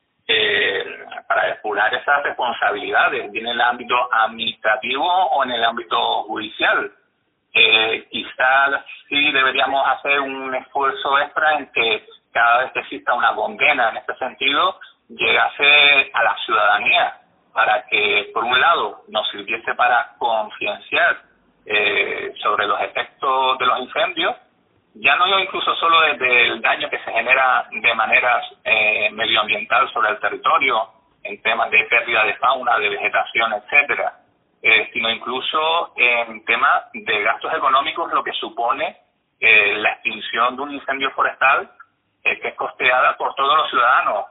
eh, para depurar esas responsabilidades, bien en el ámbito administrativo o en el ámbito judicial. Eh, quizás sí deberíamos hacer un esfuerzo extra en que cada vez que exista una condena en este sentido, llegase a la ciudadanía, para que, por un lado, nos sirviese para concienciar eh, sobre los efectos de los incendios, ya no incluso solo desde el daño que se genera de manera eh, medioambiental sobre el territorio, en temas de pérdida de fauna, de vegetación, etcétera, eh, sino incluso en temas de gastos económicos, lo que supone eh, la extinción de un incendio forestal eh, que es costeada por todos los ciudadanos.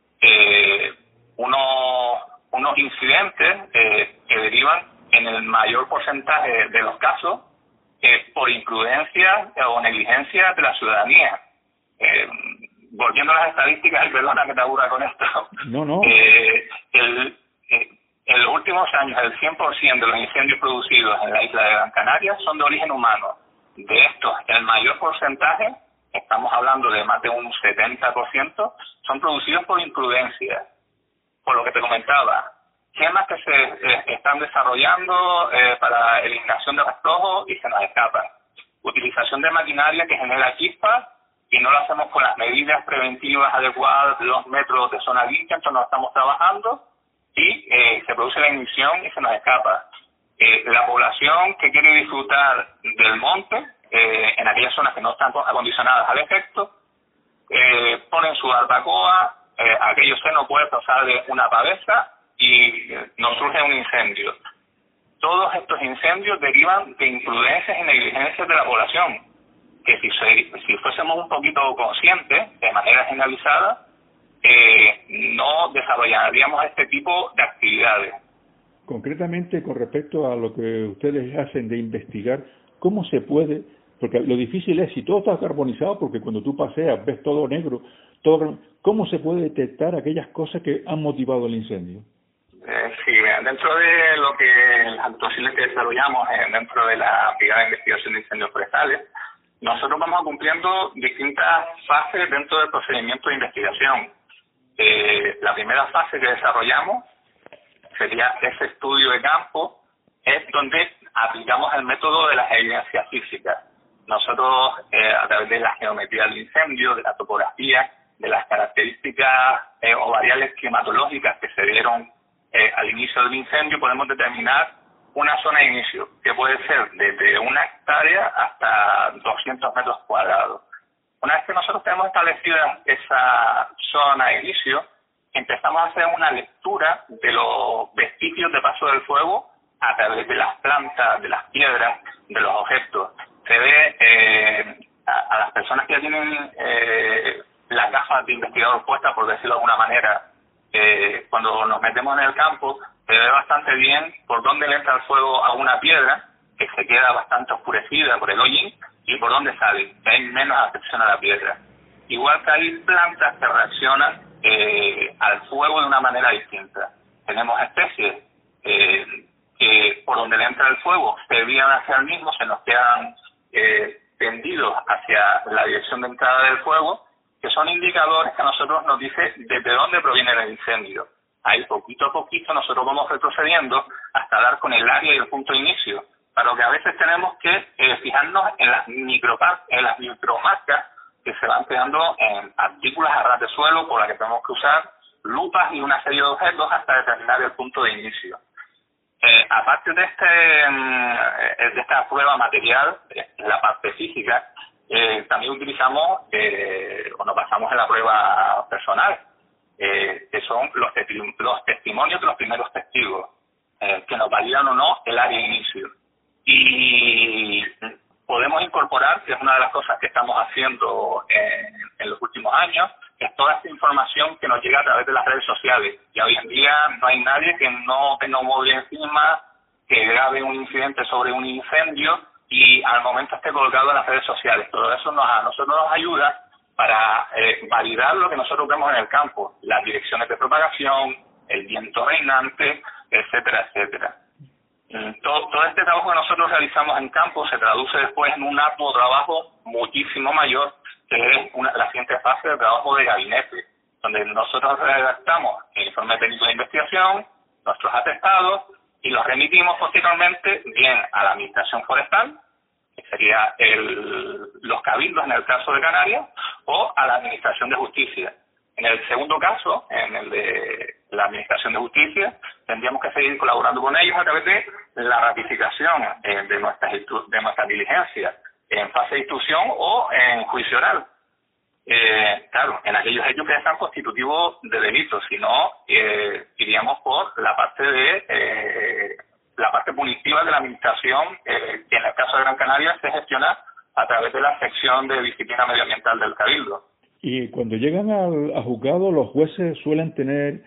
Eh, unos unos incidentes eh, que derivan en el mayor porcentaje de los casos eh, por imprudencia o negligencia de la ciudadanía. Eh, volviendo a las estadísticas, y perdona que te aburra con esto, no, no. Eh, el, eh, en los últimos años el cien por ciento de los incendios producidos en la isla de Gran Canaria son de origen humano. De estos, el mayor porcentaje, estamos hablando de más de un setenta por ciento, son producidos por imprudencia. Por lo que te comentaba, temas que se eh, están desarrollando eh, para eliminación de rastrojos y se nos escapan. Utilización de maquinaria que genera chispas y no lo hacemos con las medidas preventivas adecuadas, los metros de zona limpia, entonces no estamos trabajando y eh, se produce la ignición y se nos escapa. Eh, la población que quiere disfrutar del monte, eh, en aquellas zonas que no están acondicionadas al efecto, eh, ponen su barbacoa, Eh, aquello se no puede pasar de una pavesa y eh, nos surge un incendio. Todos estos incendios derivan de imprudencias y negligencias de la población, que si, se, si fuésemos un poquito conscientes, de manera generalizada, eh, no desarrollaríamos este tipo de actividades. Concretamente, con respecto a lo que ustedes hacen de investigar, ¿cómo se puede? Porque lo difícil es, si todo está carbonizado, porque cuando tú paseas ves todo negro, todo, ¿cómo se puede detectar aquellas cosas que han motivado el incendio? Eh, sí, dentro de lo que las actuaciones que desarrollamos eh, dentro de la Brigada de Investigación de Incendios Forestales, nosotros vamos cumpliendo distintas fases dentro del procedimiento de investigación. Eh, la primera fase que desarrollamos sería ese estudio de campo, es donde aplicamos el método de las evidencias físicas. Nosotros, eh, a través de la geometría del incendio, de la topografía, de las características eh, o variables climatológicas que se dieron eh, al inicio del incendio, podemos determinar una zona de inicio, que puede ser desde una hectárea hasta doscientos metros cuadrados. Una vez que nosotros tenemos establecida esa zona de inicio, empezamos a hacer una lectura de los vestigios de paso del fuego a través de las plantas, de las piedras, de los objetos. Se ve eh, a, a las personas que ya tienen eh, las gafas de investigador puestas, por decirlo de alguna manera, eh, cuando nos metemos en el campo, se ve bastante bien por dónde le entra el fuego a una piedra, que se queda bastante oscurecida por el hollín, y por dónde sale, que hay menos afección a la piedra. Igual que hay plantas que reaccionan eh, al fuego de una manera distinta. Tenemos especies eh, que por donde le entra el fuego se desvían hacia el mismo, se nos quedan eh, tendidos hacia la dirección de entrada del fuego, que son indicadores que a nosotros nos dice desde dónde proviene el incendio. Ahí poquito a poquito nosotros vamos retrocediendo hasta dar con el área y el punto de inicio, para lo que a veces tenemos que eh, fijarnos en las micro en las micromarcas que se van quedando en partículas a ras de suelo, por las que tenemos que usar lupas y una serie de objetos hasta determinar el punto de inicio. Eh, aparte de este de esta prueba material, la parte física, eh, también utilizamos eh, o nos basamos en la prueba personal, eh, que son los, testi- los testimonios de los primeros testigos, eh, que nos validan o no el área de inicio. Y podemos incorporar, que es una de las cosas que estamos haciendo en, en los últimos años, es toda esta información que nos llega a través de las redes sociales. Y hoy en día no hay nadie que no tenga un móvil encima, que grabe un incidente sobre un incendio y al momento esté colgado en las redes sociales. Todo eso nos, a nosotros nos ayuda para eh, validar lo que nosotros vemos en el campo, las direcciones de propagación, el viento reinante, etcétera, etcétera. Todo, todo este trabajo que nosotros realizamos en campo se traduce después en un arduo trabajo muchísimo mayor, que es una, la siguiente fase del trabajo de gabinete, donde nosotros redactamos el informe técnico de investigación, nuestros atestados, y los remitimos posteriormente bien a la Administración Forestal, que sería el, los cabildos en el caso de Canarias, o a la Administración de Justicia. En el segundo caso, en el de la Administración de Justicia, tendríamos que seguir colaborando con ellos a través de la ratificación eh, de nuestras de nuestras diligencias en fase de instrucción o en juicio oral. Eh, claro, en aquellos hechos que están constitutivos de delitos, si no, eh, iríamos por la parte de eh, la parte punitiva de la Administración, eh, que en el caso de Gran Canaria se gestiona a través de la sección de disciplina medioambiental del Cabildo. Y cuando llegan al a juzgado, los jueces suelen tener,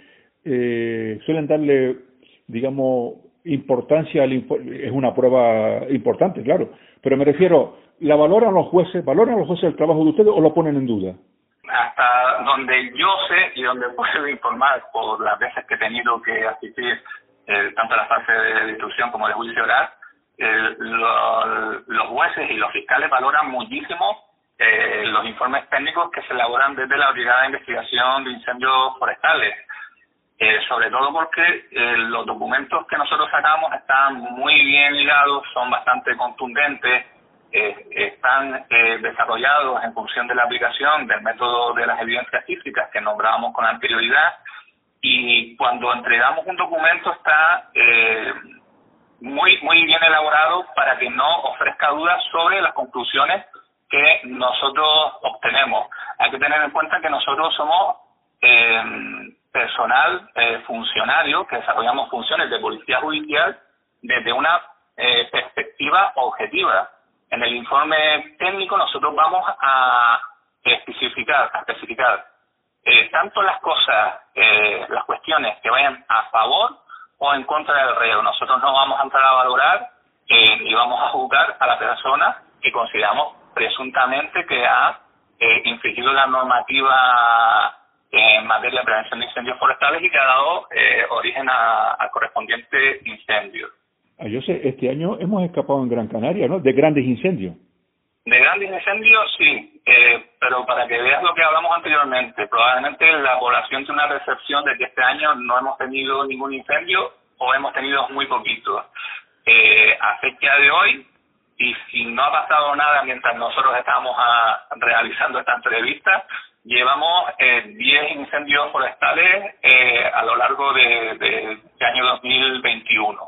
eh, suelen darle, digamos, importancia al inf- es una prueba importante, claro, pero me refiero, ¿la valoran los jueces, valoran los jueces el trabajo de ustedes o lo ponen en duda? Hasta donde yo sé y donde puedo informar por las veces que he tenido que asistir eh, tanto a la fase de instrucción como de juicio oral, eh, lo, los jueces y los fiscales valoran muchísimo Eh, los informes técnicos que se elaboran desde la Brigada de Investigación de Incendios Forestales, eh, sobre todo porque eh, los documentos que nosotros sacamos están muy bien ligados, son bastante contundentes, eh, están eh, desarrollados en función de la aplicación del método de las evidencias físicas que nombrábamos con anterioridad, y cuando entregamos un documento está eh, muy, muy bien elaborado para que no ofrezca dudas sobre las conclusiones que nosotros obtenemos. Hay que tener en cuenta que nosotros somos eh, personal eh, funcionario que desarrollamos funciones de policía judicial desde una eh, perspectiva objetiva. En el informe técnico nosotros vamos a especificar, a especificar eh, tanto las cosas, eh, las cuestiones que vayan a favor o en contra del reo. Nosotros no vamos a entrar a valorar eh, ni vamos a juzgar a la persona que consideramos presuntamente que ha eh, infringido la normativa en materia de prevención de incendios forestales y que ha dado eh, origen a, al correspondiente incendio. Ah, yo sé, este año hemos escapado en Gran Canaria, ¿no?, de grandes incendios. De grandes incendios, sí, eh, pero para que veas lo que hablamos anteriormente, probablemente la población tiene una percepción de que este año no hemos tenido ningún incendio o hemos tenido muy poquitos. Eh, a fecha de hoy, y si no ha pasado nada mientras nosotros estamos a, realizando esta entrevista, llevamos eh, diez incendios forestales eh, a lo largo de, de este año dos mil veintiuno.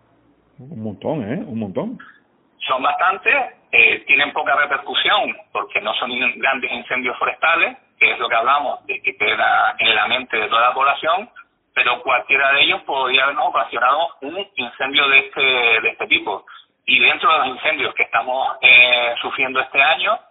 Un montón, ¿eh? Un montón. Son bastantes, eh, tienen poca repercusión porque no son grandes incendios forestales, que es lo que hablamos, de que queda en la mente de toda la población, pero cualquiera de ellos podría habernos ocasionado un incendio de este, de este tipo. Y dentro de los incendios que estamos eh, sufriendo este año,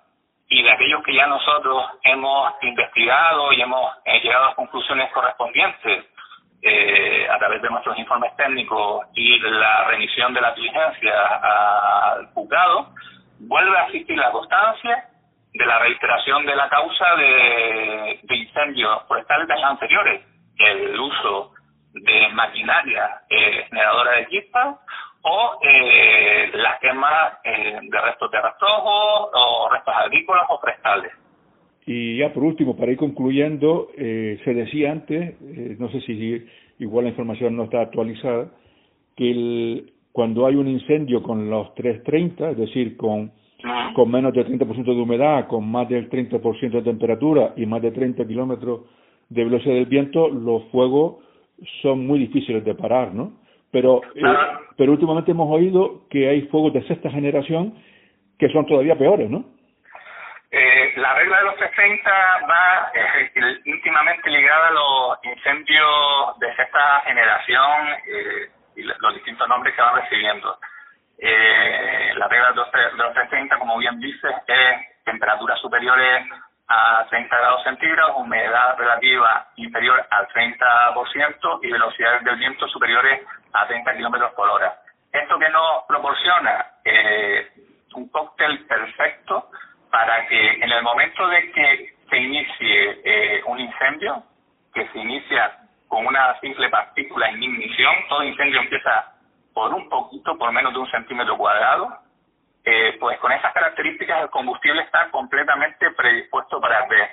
y de aquellos que ya nosotros hemos investigado y hemos eh, llegado a conclusiones correspondientes eh, a través de nuestros informes técnicos y la remisión de la diligencia al juzgado, vuelve a existir la constancia de la reiteración de la causa de, de incendios forestales de años anteriores, el uso de maquinaria eh, generadora de chispas o eh, las quemas eh, de restos de rastrojos o restos agrícolas o forestales. Y ya por último, para ir concluyendo, eh, se decía antes, eh, no sé si igual la información no está actualizada, que el, cuando hay un incendio con los trescientos treinta, es decir, con, uh-huh. con menos del treinta por ciento de humedad, con más del treinta por ciento de temperatura y más de treinta kilómetros de velocidad del viento, los fuegos son muy difíciles de parar, ¿no? Pero, eh, pero últimamente hemos oído que hay fuegos de sexta generación que son todavía peores, ¿no? Eh, la regla de los trescientos treinta va eh, íntimamente ligada a los incendios de sexta generación eh, y los distintos nombres que van recibiendo. Eh, la regla de los, de los trescientos treinta, como bien dices, es temperaturas superiores a treinta grados centígrados, humedad relativa inferior al treinta por ciento y velocidades del viento superiores a treinta kilómetros por hora. Esto que nos proporciona eh, un cóctel perfecto para que en el momento de que se inicie eh, un incendio, que se inicia con una simple partícula en ignición, todo incendio empieza por un poquito, por menos de un centímetro cuadrado, eh, pues con esas características el combustible está completamente predispuesto para arder.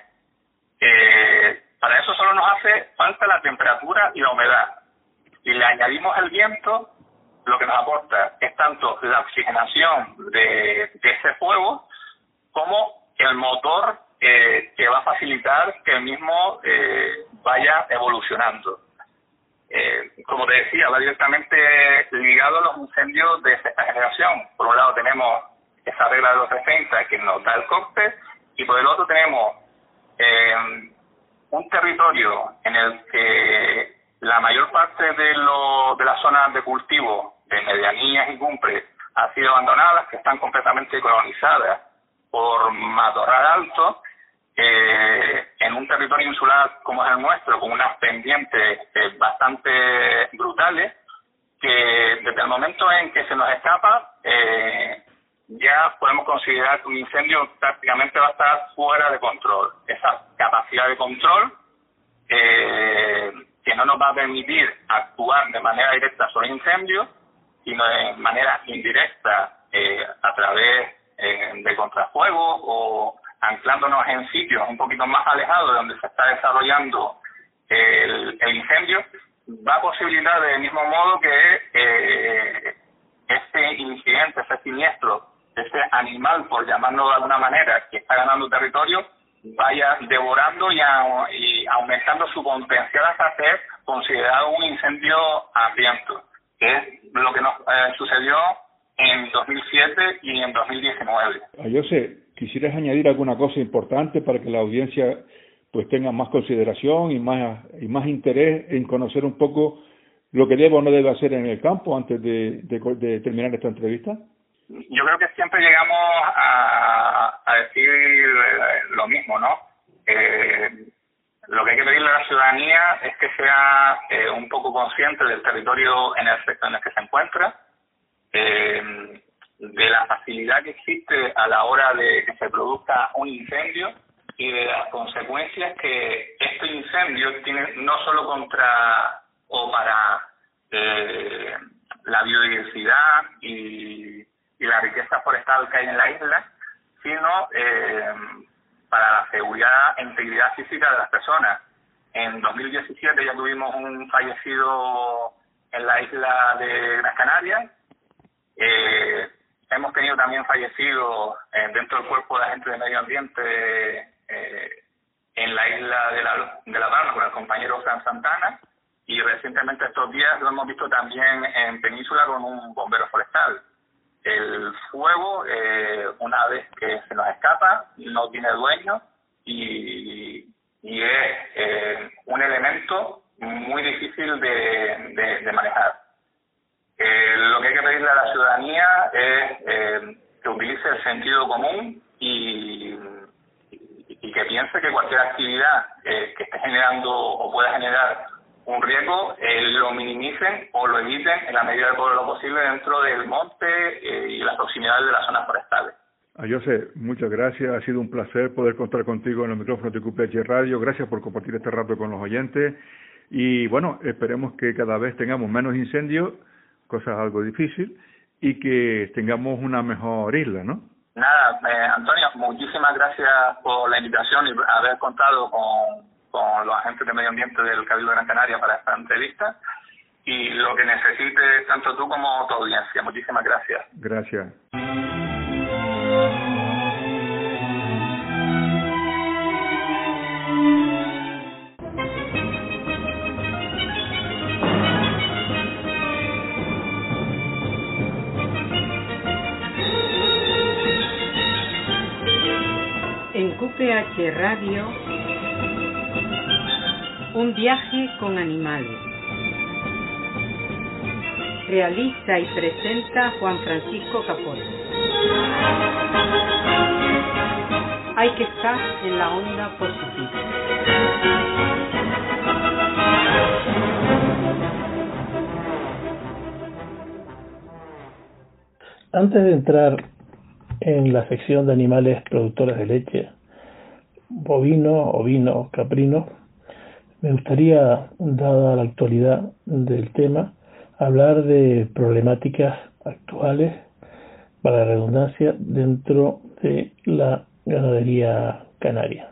Eh, para eso solo nos hace falta la temperatura y la humedad. Si le añadimos el viento, lo que nos aporta es tanto la oxigenación de, de ese fuego como el motor eh, que va a facilitar que el mismo eh, vaya evolucionando. Eh, como te decía, va directamente ligado a los incendios de sexta generación. Por un lado tenemos esa regla de los sesenta que nos da el cóctel, y por el otro tenemos eh, un territorio en el que la mayor parte de, lo, de las zonas de cultivo de medianías y cumbres han sido abandonadas, que están completamente colonizadas por matorral alto, eh, en un territorio insular como es el nuestro, con unas pendientes eh, bastante brutales, que desde el momento en que se nos escapa, eh, ya podemos considerar que un incendio prácticamente va a estar fuera de control. Esa capacidad de control eh, que no nos va a permitir actuar de manera directa sobre el incendio, sino de manera indirecta eh, a través eh, de contrafuegos o anclándonos en sitios un poquito más alejados de donde se está desarrollando el, el incendio, va a posibilitar del mismo modo que eh, este incidente, ese siniestro, ese animal, por llamarlo de alguna manera, que está ganando territorio, vaya devorando y, a, y aumentando su potencial hasta ser considerado un incendio hambriento, que es lo que nos eh, sucedió en dos mil siete y en dos mil diecinueve. Yo sé, ¿quisieras añadir alguna cosa importante para que la audiencia pues tenga más consideración y más y más interés en conocer un poco lo que debe o no debe hacer en el campo antes de, de, de terminar esta entrevista? Yo creo que siempre llegamos a, a decir lo mismo, ¿no? Eh, lo que hay que pedirle a la ciudadanía es que sea eh, un poco consciente del territorio en el, en el que se encuentra, eh, de la facilidad que existe a la hora de que se produzca un incendio y de las consecuencias que este incendio tiene no solo contra o para eh, la biodiversidad y, y la riqueza forestal que hay en la isla, sino eh, para la seguridad e integridad física de las personas. En dos mil diecisiete ya tuvimos un fallecido en la isla de Gran Canaria. Eh, hemos tenido también fallecidos eh, dentro del cuerpo de agentes de medio ambiente eh, en la isla de la, de la Palma con el compañero Fran Santana, y recientemente estos días lo hemos visto también en Península con un bombero forestal. El fuego, eh, una vez que se nos escapa, no tiene dueño y, y es eh, un elemento muy difícil de, de, de manejar. Eh, lo que hay que pedirle a la ciudadanía es eh, que utilice el sentido común y, piense que cualquier actividad eh, que esté generando o pueda generar un riesgo, eh, lo minimicen o lo eviten en la medida de todo lo posible dentro del monte eh, y las proximidades de las zonas forestales. A José, muchas gracias. Ha sido un placer poder contar contigo en los micrófonos de Q P H Radio. Gracias por compartir este rato con los oyentes. Y bueno, esperemos que cada vez tengamos menos incendios, cosa algo difícil, y que tengamos una mejor isla, ¿no? Nada, eh, Antonio, muchísimas gracias por la invitación y haber contado con, con los agentes de medio ambiente del Cabildo de Gran Canaria para esta entrevista. Y lo que necesites tanto tú como tu audiencia. Muchísimas gracias. Gracias. En Q P H Radio, un viaje con animales. Realiza y presenta Juan Francisco Capote. Hay que estar en la onda positiva. Antes de entrar en la sección de animales productores de leche, bovino, ovino, caprino, me gustaría, dada la actualidad del tema, hablar de problemáticas actuales, para la redundancia, dentro de la ganadería canaria.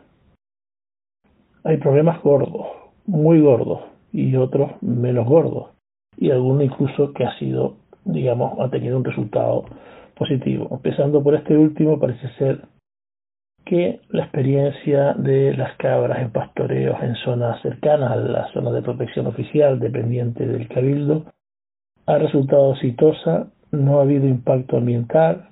Hay problemas gordos, muy gordos, y otros menos gordos, y algunos incluso que ha sido, digamos, ha tenido un resultado positivo. Empezando por este último, parece ser que la experiencia de las cabras en pastoreos en zonas cercanas a las zonas de protección oficial dependiente del Cabildo ha resultado exitosa, no ha habido impacto ambiental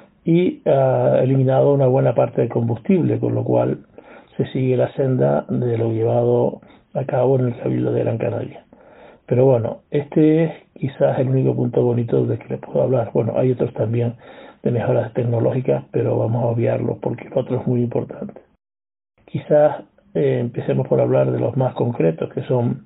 y ha eliminado una buena parte del combustible, con lo cual se sigue la senda de lo llevado a cabo en el Cabildo de Gran Canaria. Pero bueno, este es quizás el único punto bonito del que les puedo hablar. Bueno, hay otros también de mejoras tecnológicas, pero vamos a obviarlos porque el otro es muy importante. Quizás eh, empecemos por hablar de los más concretos, que son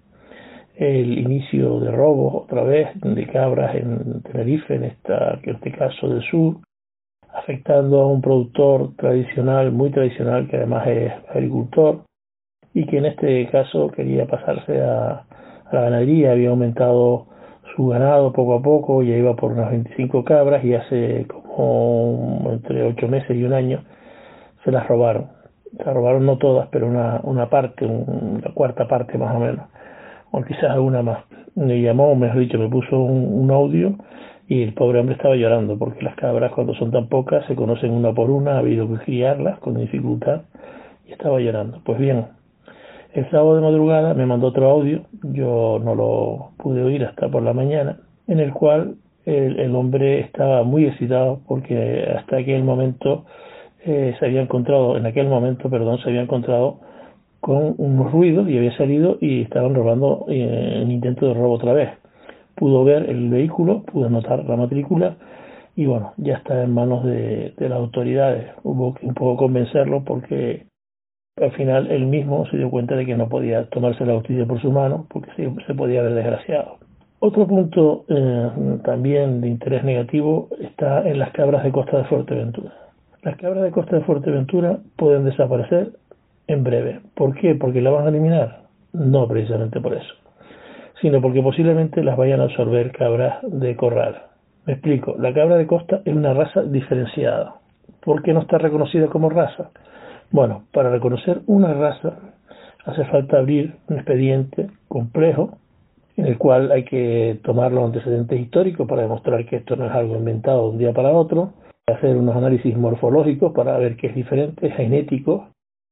el inicio de robos, otra vez, de cabras en Tenerife, en, esta, en este caso del sur, afectando a un productor tradicional, muy tradicional, que además es agricultor, y que en este caso quería pasarse a, a la ganadería, había aumentado su ganado poco a poco, ya iba por unas veinticinco cabras y hace como entre ocho meses y un año se las robaron. Se las robaron no todas, pero una, una parte, un, una cuarta parte más o menos, o quizás alguna más. Me llamó, mejor dicho, me puso un, un audio y el pobre hombre estaba llorando porque las cabras cuando son tan pocas se conocen una por una, ha habido que criarlas con dificultad y estaba llorando. Pues bien, el sábado de madrugada me mandó otro audio, yo no lo pude oír hasta por la mañana, en el cual el, el hombre estaba muy excitado porque hasta aquel momento eh, se había encontrado, en aquel momento, perdón, se había encontrado con unos ruidos y había salido y estaban robando eh, en intento de robo otra vez. Pudo ver el vehículo, pudo anotar la matrícula y bueno, ya está en manos de, de las autoridades. Hubo que un poco convencerlo porque al final él mismo se dio cuenta de que no podía tomarse la justicia por su mano porque se, se podía haber desgraciado. Otro punto eh, también de interés negativo está en las cabras de Costa de Fuerteventura. Las cabras de Costa de Fuerteventura pueden desaparecer en breve. ¿Por qué? ¿Porque la van a eliminar? No precisamente por eso, sino porque posiblemente las vayan a absorber cabras de corral. Me explico, la cabra de costa es una raza diferenciada. ¿Por qué no está reconocida como raza? Bueno, para reconocer una raza hace falta abrir un expediente complejo en el cual hay que tomar los antecedentes históricos para demostrar que esto no es algo inventado de un día para otro, hacer unos análisis morfológicos para ver qué es diferente, genético,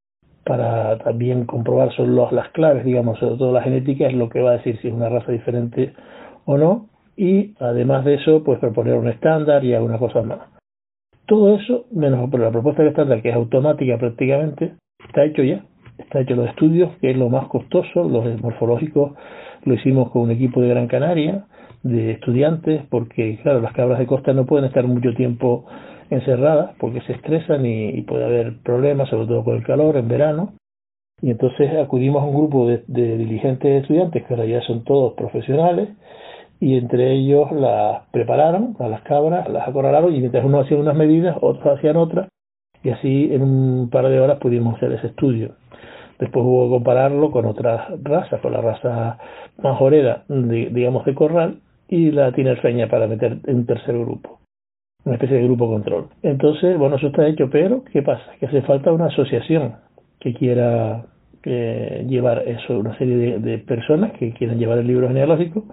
para también comprobar son los, las claves, digamos, sobre todo la genética es lo que va a decir si es una raza diferente o no, y además de eso, pues proponer un estándar y algunas cosas más. Todo eso, menos por la propuesta de estándar, que es automática prácticamente, está hecho ya. Está hecho los estudios, que es lo más costoso, los morfológicos lo hicimos con un equipo de Gran Canaria, de estudiantes, porque claro, las cabras de costa no pueden estar mucho tiempo encerradas porque se estresan y, y puede haber problemas, sobre todo con el calor en verano. Y entonces acudimos a un grupo de, de diligentes estudiantes que ahora ya son todos profesionales, y entre ellos las prepararon a las cabras, las acorralaron, y mientras unos hacían unas medidas, otros hacían otras, y así en un par de horas pudimos hacer ese estudio. Después hubo que compararlo con otras razas, con la raza majorera, de, digamos, de corral, y la tinerfeña para meter en un tercer grupo, una especie de grupo control. Entonces, bueno, eso está hecho, pero ¿qué pasa? Que hace falta una asociación que quiera eh, llevar eso, una serie de, de personas que quieran llevar el libro genealógico.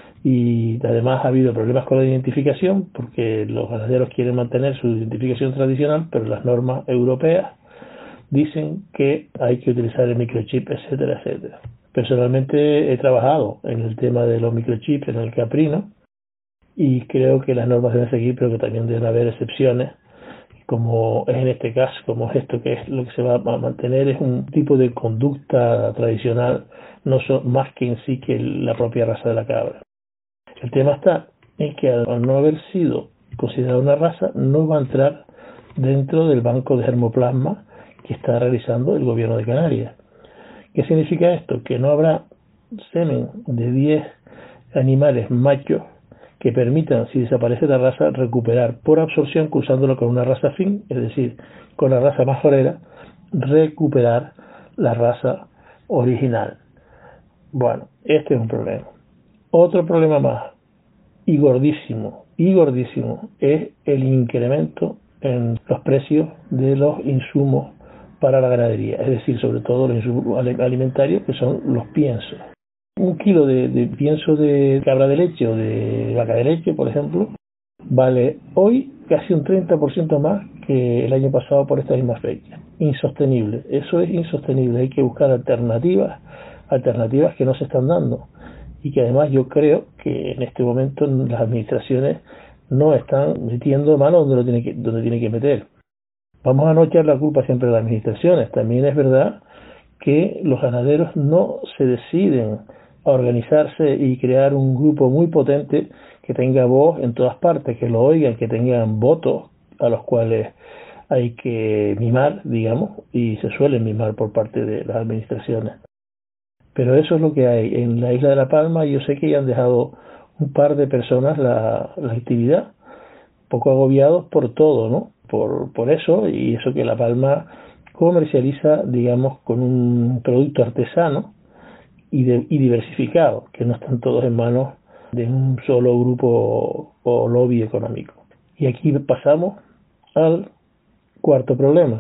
Y además ha habido problemas con la identificación porque los ganaderos quieren mantener su identificación tradicional, pero las normas europeas dicen que hay que utilizar el microchip, etcétera, etcétera. Personalmente he trabajado en el tema de los microchips en el caprino y creo que las normas deben seguir, pero que también deben haber excepciones, como es en este caso, como es esto, que es lo que se va a mantener, es un tipo de conducta tradicional, no son más que en sí que la propia raza de la cabra. El tema está en que al no haber sido considerada una raza, no va a entrar dentro del banco de germoplasma que está realizando el gobierno de Canarias. ¿Qué significa esto? Que no habrá semen de diez animales machos que permitan, si desaparece la raza, recuperar por absorción, cruzándolo con una raza fin, es decir, con la raza majorera, recuperar la raza original. Bueno, este es un problema. Otro problema más, y gordísimo, y gordísimo, es el incremento en los precios de los insumos para la ganadería, es decir, sobre todo los insumos alimentarios, que son los piensos. Un kilo de, de pienso de cabra de leche o de vaca de leche, por ejemplo, vale hoy casi un treinta por ciento más que el año pasado por esta misma fecha. Insostenible, eso es insostenible, hay que buscar alternativas, alternativas que no se están dando. Y que además yo creo que en este momento las administraciones no están metiendo mano donde lo tiene que, donde tiene que meter. Vamos a no echar la culpa siempre a las administraciones. También es verdad que los ganaderos no se deciden a organizarse y crear un grupo muy potente que tenga voz en todas partes, que lo oigan, que tengan votos a los cuales hay que mimar, digamos, y se suelen mimar por parte de las administraciones. Pero eso es lo que hay. En la isla de La Palma yo sé que ya han dejado un par de personas la, la actividad, poco agobiados por todo, ¿no? Por, por eso, y eso que La Palma comercializa, digamos, con un producto artesano y, de, y diversificado, que no están todos en manos de un solo grupo o lobby económico. Y aquí pasamos al cuarto problema.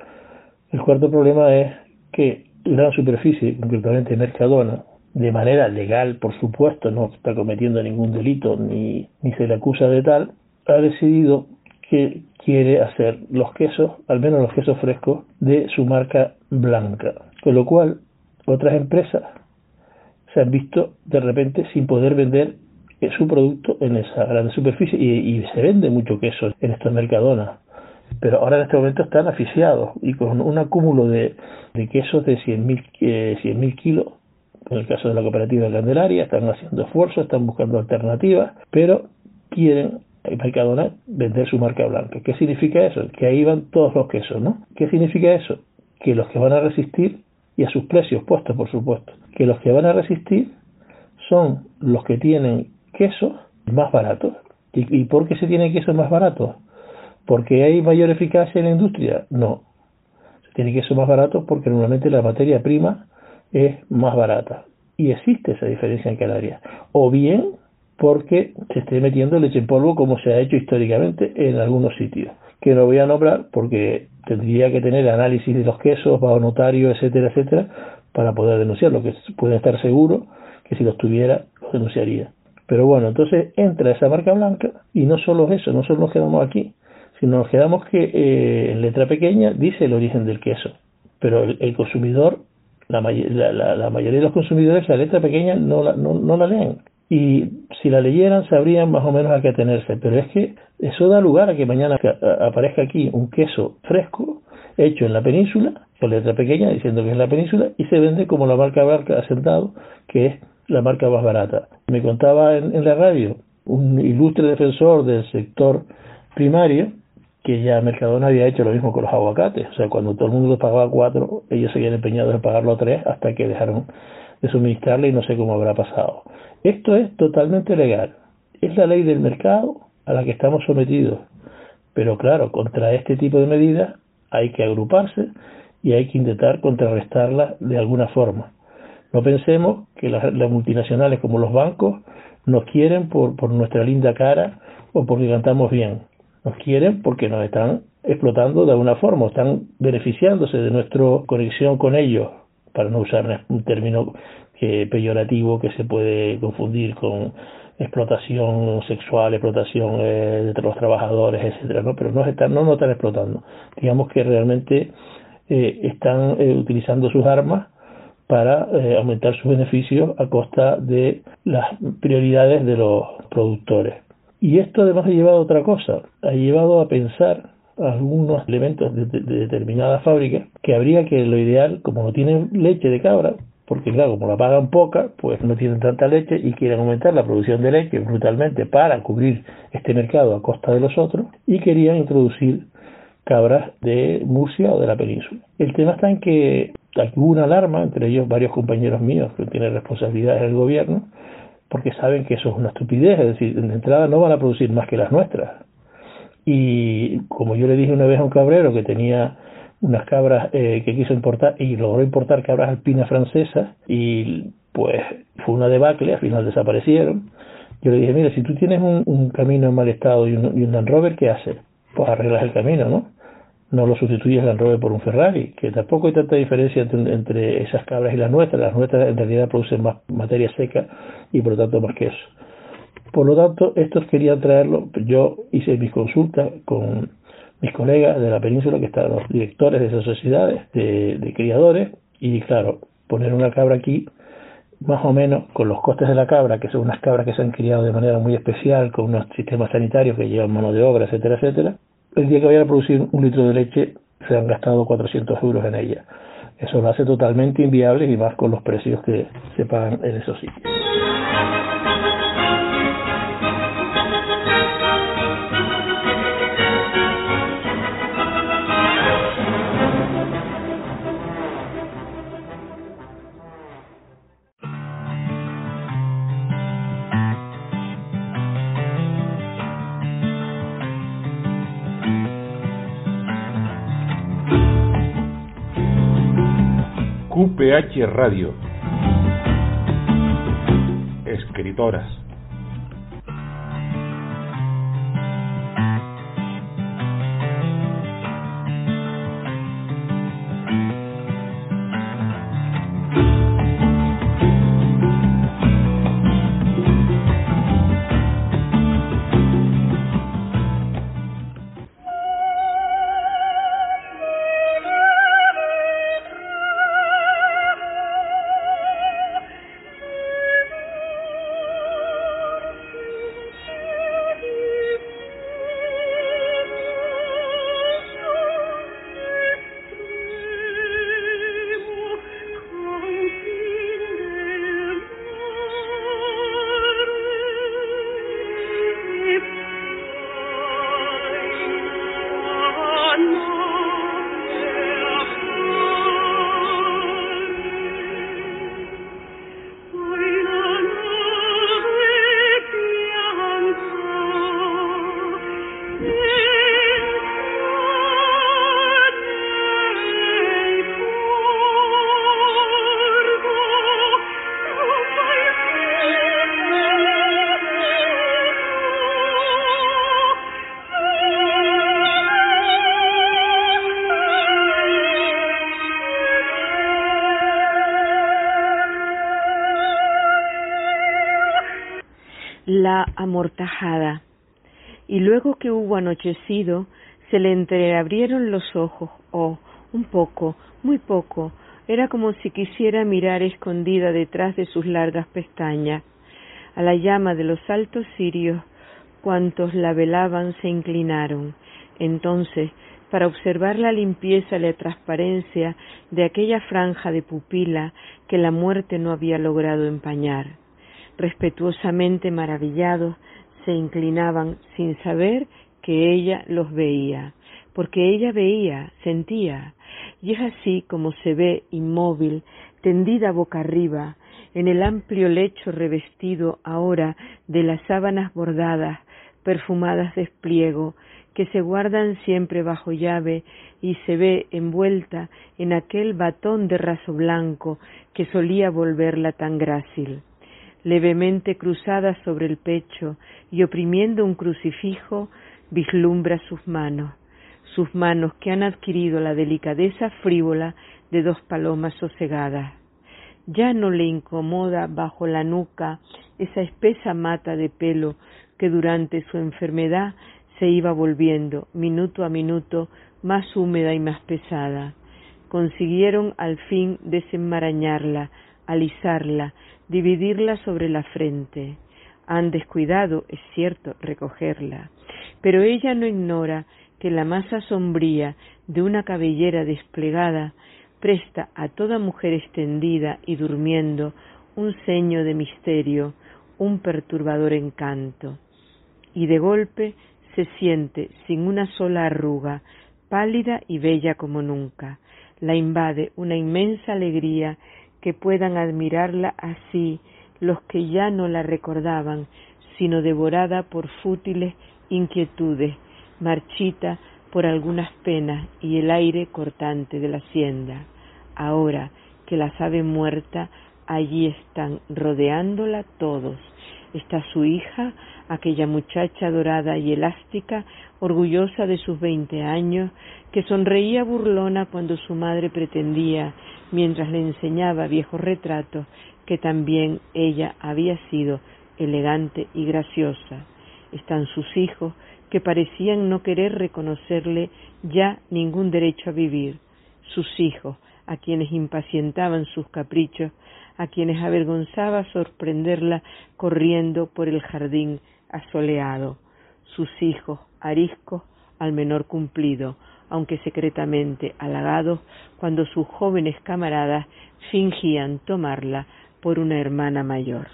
El cuarto problema es que Gran Superficie, concretamente Mercadona, de manera legal, por supuesto, no está cometiendo ningún delito ni, ni se le acusa de tal, ha decidido que quiere hacer los quesos, al menos los quesos frescos, de su marca blanca. Con lo cual, otras empresas se han visto de repente sin poder vender su producto en esa gran superficie y, y se vende mucho queso en estos Mercadonas. Pero ahora en este momento están asfixiados y con un acúmulo de, de quesos de cien mil eh, kilos, en el caso de la cooperativa Candelaria, están haciendo esfuerzos, están buscando alternativas, pero quieren, en Mercadona, vender su marca blanca. ¿Qué significa eso? Que ahí van todos los quesos, ¿no? ¿Qué significa eso? Que los que van a resistir, y a sus precios puestos, por supuesto, que los que van a resistir son los que tienen quesos más baratos. ¿Y, y por qué se tienen quesos más baratos? ¿Porque hay mayor eficacia en la industria? No. Se tiene queso más barato porque normalmente la materia prima es más barata. Y existe esa diferencia en Canarias. O bien porque se esté metiendo leche en polvo como se ha hecho históricamente en algunos sitios. Que no voy a nombrar porque tendría que tener análisis de los quesos, bajo notario, etcétera, etcétera, para poder denunciarlo. Que pueden estar seguros que si los tuviera, los denunciaría. Pero bueno, entonces entra esa marca blanca y no solo eso, no solo nos quedamos aquí, sino nos quedamos que eh, en letra pequeña dice el origen del queso, pero el, el consumidor, la, may- la, la, la mayoría de los consumidores la letra pequeña no la, no, no la leen, y si la leyeran sabrían más o menos a qué atenerse, pero es que eso da lugar a que mañana aparezca aquí un queso fresco hecho en la península, con letra pequeña diciendo que es la península, y se vende como la marca Barca Asentado, que es la marca más barata. Me contaba en, en la radio un ilustre defensor del sector primario que ya Mercadona había hecho lo mismo con los aguacates. O sea, cuando todo el mundo pagaba cuatro, ellos seguían empeñados en pagarlo a tres hasta que dejaron de suministrarle y no sé cómo habrá pasado. Esto es totalmente legal. Es la ley del mercado a la que estamos sometidos. Pero claro, contra este tipo de medidas hay que agruparse y hay que intentar contrarrestarlas de alguna forma. No pensemos que las, las multinacionales como los bancos nos quieren por, por nuestra linda cara o porque cantamos bien. Nos quieren porque nos están explotando de alguna forma, están beneficiándose de nuestra conexión con ellos, para no usar un término que, peyorativo que se puede confundir con explotación sexual, explotación eh, de los trabajadores, etcétera, ¿no? Pero no están, no nos están explotando. Digamos que realmente eh, están eh, utilizando sus armas para eh, aumentar sus beneficios a costa de las prioridades de los productores. Y esto además ha llevado a otra cosa, ha llevado a pensar algunos elementos de, de, de determinadas fábricas que habría que, lo ideal, como no tienen leche de cabra, porque claro, como la pagan poca, pues no tienen tanta leche y quieren aumentar la producción de leche brutalmente para cubrir este mercado a costa de los otros, y querían introducir cabras de Murcia o de la península. El tema está en que aquí hubo una alarma, entre ellos varios compañeros míos que tienen responsabilidades en el gobierno, porque saben que eso es una estupidez, es decir, de entrada no van a producir más que las nuestras. Y como yo le dije una vez a un cabrero que tenía unas cabras eh, que quiso importar y logró importar cabras alpinas francesas, y pues fue una debacle, al final desaparecieron. Yo le dije, mira, si tú tienes un, un camino en mal estado y un, y un Land Rover, ¿qué haces? Pues arreglas el camino, ¿no? No lo sustituyes el Land Rover por un Ferrari, que tampoco hay tanta diferencia entre, entre esas cabras y las nuestras. Las nuestras en realidad producen más materia seca y por lo tanto más queso. Por lo tanto, estos querían traerlo. Yo hice mis consultas con mis colegas de la península, que están los directores de esas sociedades de, de criadores, y claro, poner una cabra aquí, más o menos con los costes de la cabra, que son unas cabras que se han criado de manera muy especial, con unos sistemas sanitarios que llevan mano de obra, etcétera, etcétera, el día que vayan a producir un litro de leche se han gastado cuatrocientos euros en ella. Eso lo hace totalmente inviable, y más con los precios que se pagan en esos sitios. Q P H Radio. Escritoras. La amortajada. Y luego que hubo anochecido, se le entreabrieron los ojos, oh, un poco, muy poco, era como si quisiera mirar escondida detrás de sus largas pestañas. A la llama de los altos cirios, cuantos la velaban se inclinaron. Entonces, para observar la limpieza y la transparencia de aquella franja de pupila que la muerte no había logrado empañar. Respetuosamente maravillados, se inclinaban sin saber que ella los veía. porque ella veía, sentía, y es así como se ve inmóvil, tendida boca arriba, en el amplio lecho revestido ahora de las sábanas bordadas, perfumadas de pliego, que se guardan siempre bajo llave, y se ve envuelta en aquel batón de raso blanco que solía volverla tan grácil. Levemente cruzada sobre el pecho y oprimiendo un crucifijo, vislumbra sus manos, sus manos que han adquirido la delicadeza frívola de dos palomas sosegadas. Ya no le incomoda bajo la nuca esa espesa mata de pelo que durante su enfermedad se iba volviendo, minuto a minuto, más húmeda y más pesada. Consiguieron al fin desenmarañarla, alisarla, dividirla sobre la frente. Han descuidado, es cierto, recogerla, pero ella no ignora que la masa sombría de una cabellera desplegada presta a toda mujer extendida y durmiendo un ceño de misterio, un perturbador encanto. Y de golpe se siente sin una sola arruga, pálida y bella como nunca. La invade una inmensa alegría que puedan admirarla así los que ya no la recordaban, sino devorada por fútiles inquietudes, marchita por algunas penas y el aire cortante de la hacienda. Ahora que la sabe muerta, allí están rodeándola todos. Está su hija, aquella muchacha dorada y elástica, orgullosa de sus veinte años, que sonreía burlona cuando su madre pretendía, mientras le enseñaba viejos retratos, que también ella había sido elegante y graciosa. Están sus hijos, que parecían no querer reconocerle ya ningún derecho a vivir. Sus hijos, a quienes impacientaban sus caprichos, a quienes avergonzaba sorprenderla corriendo por el jardín asoleado. Sus hijos, ariscos al menor cumplido, aunque secretamente halagados cuando sus jóvenes camaradas fingían tomarla por una hermana mayor.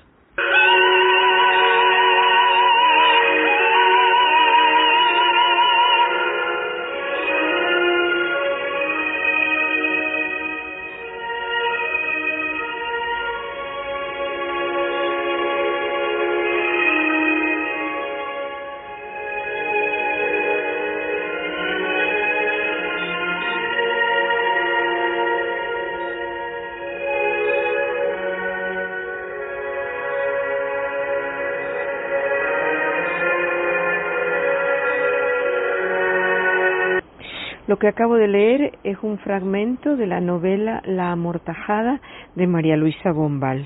Lo que acabo de leer es un fragmento de la novela La amortajada de María Luisa Bombal.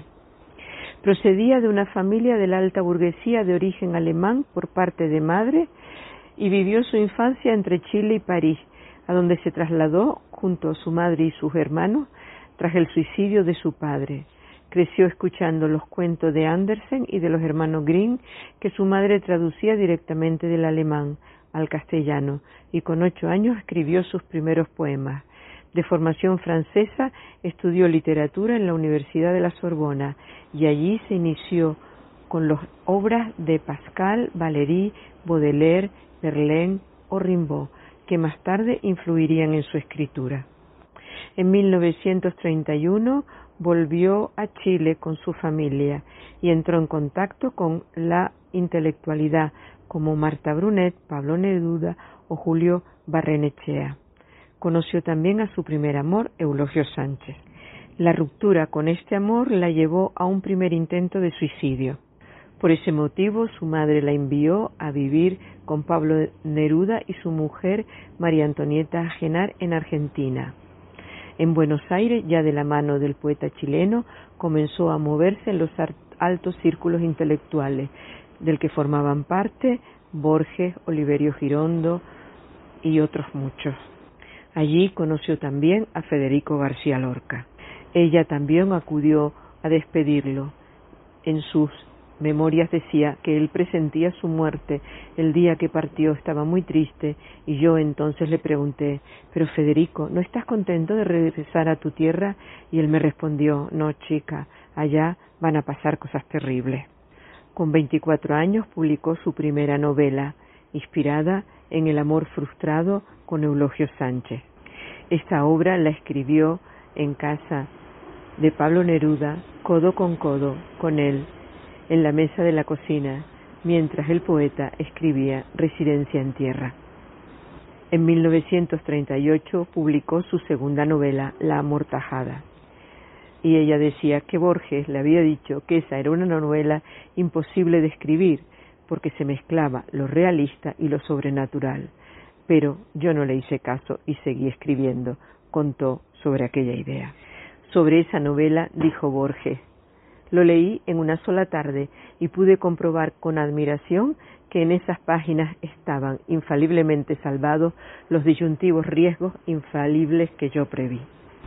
Procedía de una familia de la alta burguesía de origen alemán por parte de madre y vivió su infancia entre Chile y París, a donde se trasladó junto a su madre y sus hermanos tras el suicidio de su padre. Creció escuchando los cuentos de Andersen y de los hermanos Grimm que su madre traducía directamente del alemán al castellano, y con ocho años escribió sus primeros poemas. De formación francesa, estudió literatura en la Universidad de la Sorbona, y allí se inició con las obras de Pascal, Valéry, Baudelaire, Verlaine o Rimbaud, que más tarde influirían en su escritura. En mil novecientos treinta y uno volvió a Chile con su familia y entró en contacto con la intelectualidad como Marta Brunet, Pablo Neruda o Julio Barrenechea. Conoció también a su primer amor, Eulogio Sánchez. La ruptura con este amor la llevó a un primer intento de suicidio. Por ese motivo, su madre la envió a vivir con Pablo Neruda y su mujer, María Antonieta Genar, en Argentina. En Buenos Aires, ya de la mano del poeta chileno, comenzó a moverse en los altos círculos intelectuales, del que formaban parte Borges, Oliverio Girondo y otros muchos. Allí conoció también a Federico García Lorca. Ella también acudió a despedirlo. En sus memorias decía que él presentía su muerte el día que partió, estaba muy triste, y yo entonces le pregunté: pero Federico, ¿no estás contento de regresar a tu tierra? Y él me respondió: no, chica, allá van a pasar cosas terribles. Con veinticuatro años publicó su primera novela, inspirada en el amor frustrado con Eulogio Sánchez. Esta obra la escribió en casa de Pablo Neruda, codo con codo con él, en la mesa de la cocina, mientras el poeta escribía Residencia en Tierra. En mil novecientos treinta y ocho publicó su segunda novela, La Amortajada, y ella decía que Borges le había dicho que esa era una novela imposible de escribir, porque se mezclaba lo realista y lo sobrenatural. Pero yo no le hice caso y seguí escribiendo, contó sobre aquella idea. Sobre esa novela dijo Borges: lo leí en una sola tarde y pude comprobar con admiración que en esas páginas estaban infaliblemente salvados los disyuntivos riesgos infalibles que yo preví.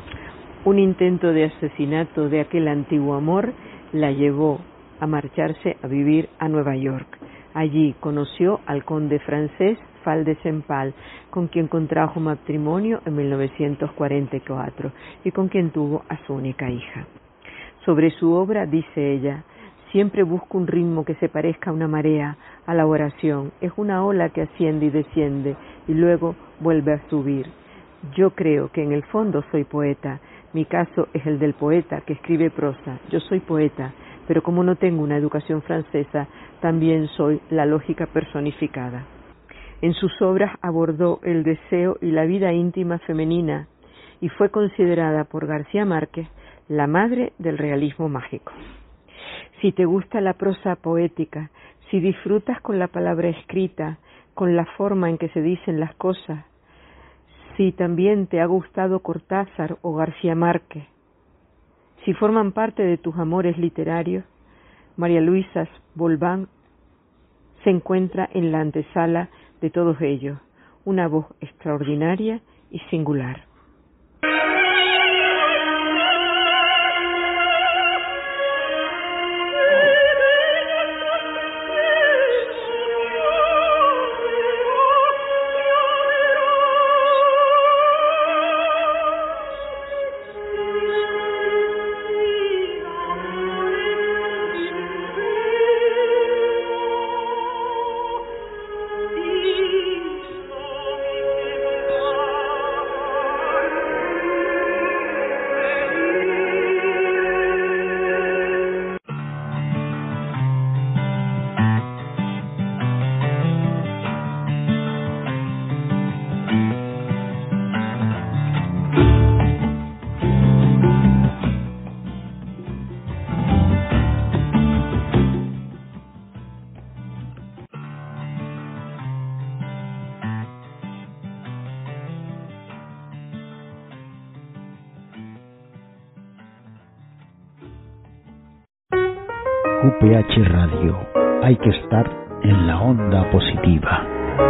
Un intento de asesinato de aquel antiguo amor la llevó a marcharse a vivir a Nueva York. Allí conoció al conde francés Fall de Sempal, con quien contrajo matrimonio en mil novecientos cuarenta y cuatro y con quien tuvo a su única hija. Sobre su obra dice ella: siempre busco un ritmo que se parezca a una marea, a la oración. Es una ola que asciende y desciende y luego vuelve a subir. Yo creo que en el fondo soy poeta. Mi caso es el del poeta que escribe prosa. Yo soy poeta, pero como no tengo una educación francesa, también soy la lógica personificada. En sus obras abordó el deseo y la vida íntima femenina y fue considerada por García Márquez la madre del realismo mágico. Si te gusta la prosa poética, si disfrutas con la palabra escrita, con la forma en que se dicen las cosas, si también te ha gustado Cortázar o García Márquez, si forman parte de tus amores literarios, María Luisa Bolván se encuentra en la antesala de todos ellos, una voz extraordinaria y singular. Q P H Radio. Hay que estar en la onda positiva.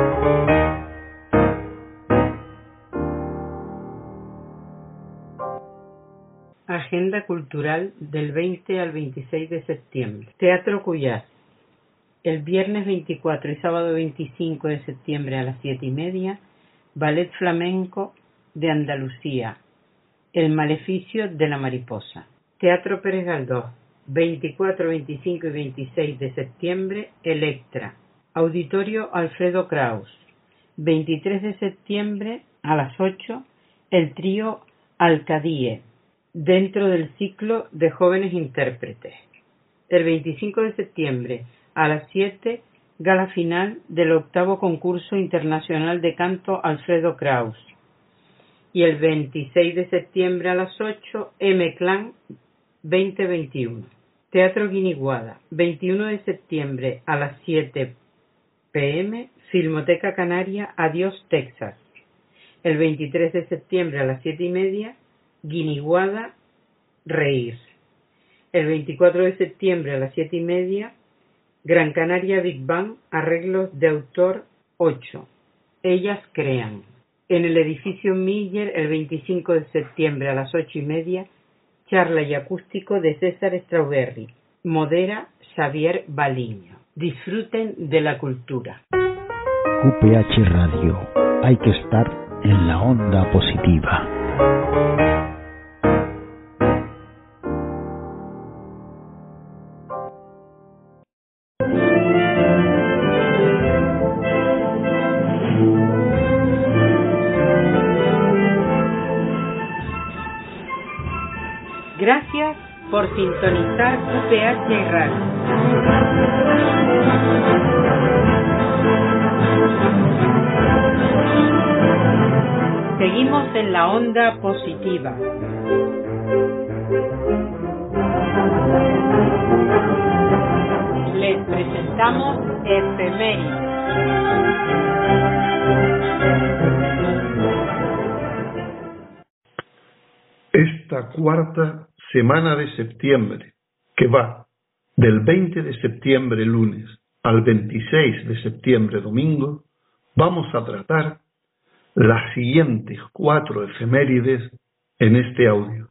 Agenda cultural del veinte al veintiséis de septiembre. Teatro Cuyás. El viernes veinticuatro y sábado veinticinco de septiembre a las siete y media, Ballet Flamenco de Andalucía, El Maleficio de la Mariposa. Teatro Pérez Galdós. veinticuatro, veinticinco y veintiséis de septiembre, Electra. Auditorio Alfredo Kraus. veintitrés de septiembre a las ocho, el trío Alcadie, dentro del ciclo de jóvenes intérpretes. El veinticinco de septiembre a las siete, gala final del octavo concurso internacional de canto Alfredo Kraus. Y el veintiséis de septiembre a las ocho, M-Clan veinte veintiuno. Teatro Guiniguada, veintiuno de septiembre a las siete pe eme, Filmoteca Canaria, Adiós Texas. El veintitrés de septiembre a las siete y media, Guiniguada, Reír. El veinticuatro de septiembre a las siete y media, Gran Canaria Big Bang, arreglos de autor ocho. Ellas crean. En el edificio Miller, el veinticinco de septiembre a las ocho y media, charla y acústico de César Strawberry. Modera Xavier Baliño. Disfruten de la cultura. Q P H Radio. Hay que estar en la onda positiva. Gracias por sintonizar U P H Radio. Seguimos en la onda positiva. Les presentamos efemérides. Esta cuarta semana de septiembre, que va del veinte de septiembre lunes al veintiséis de septiembre domingo, vamos a tratar las siguientes cuatro efemérides en este audio.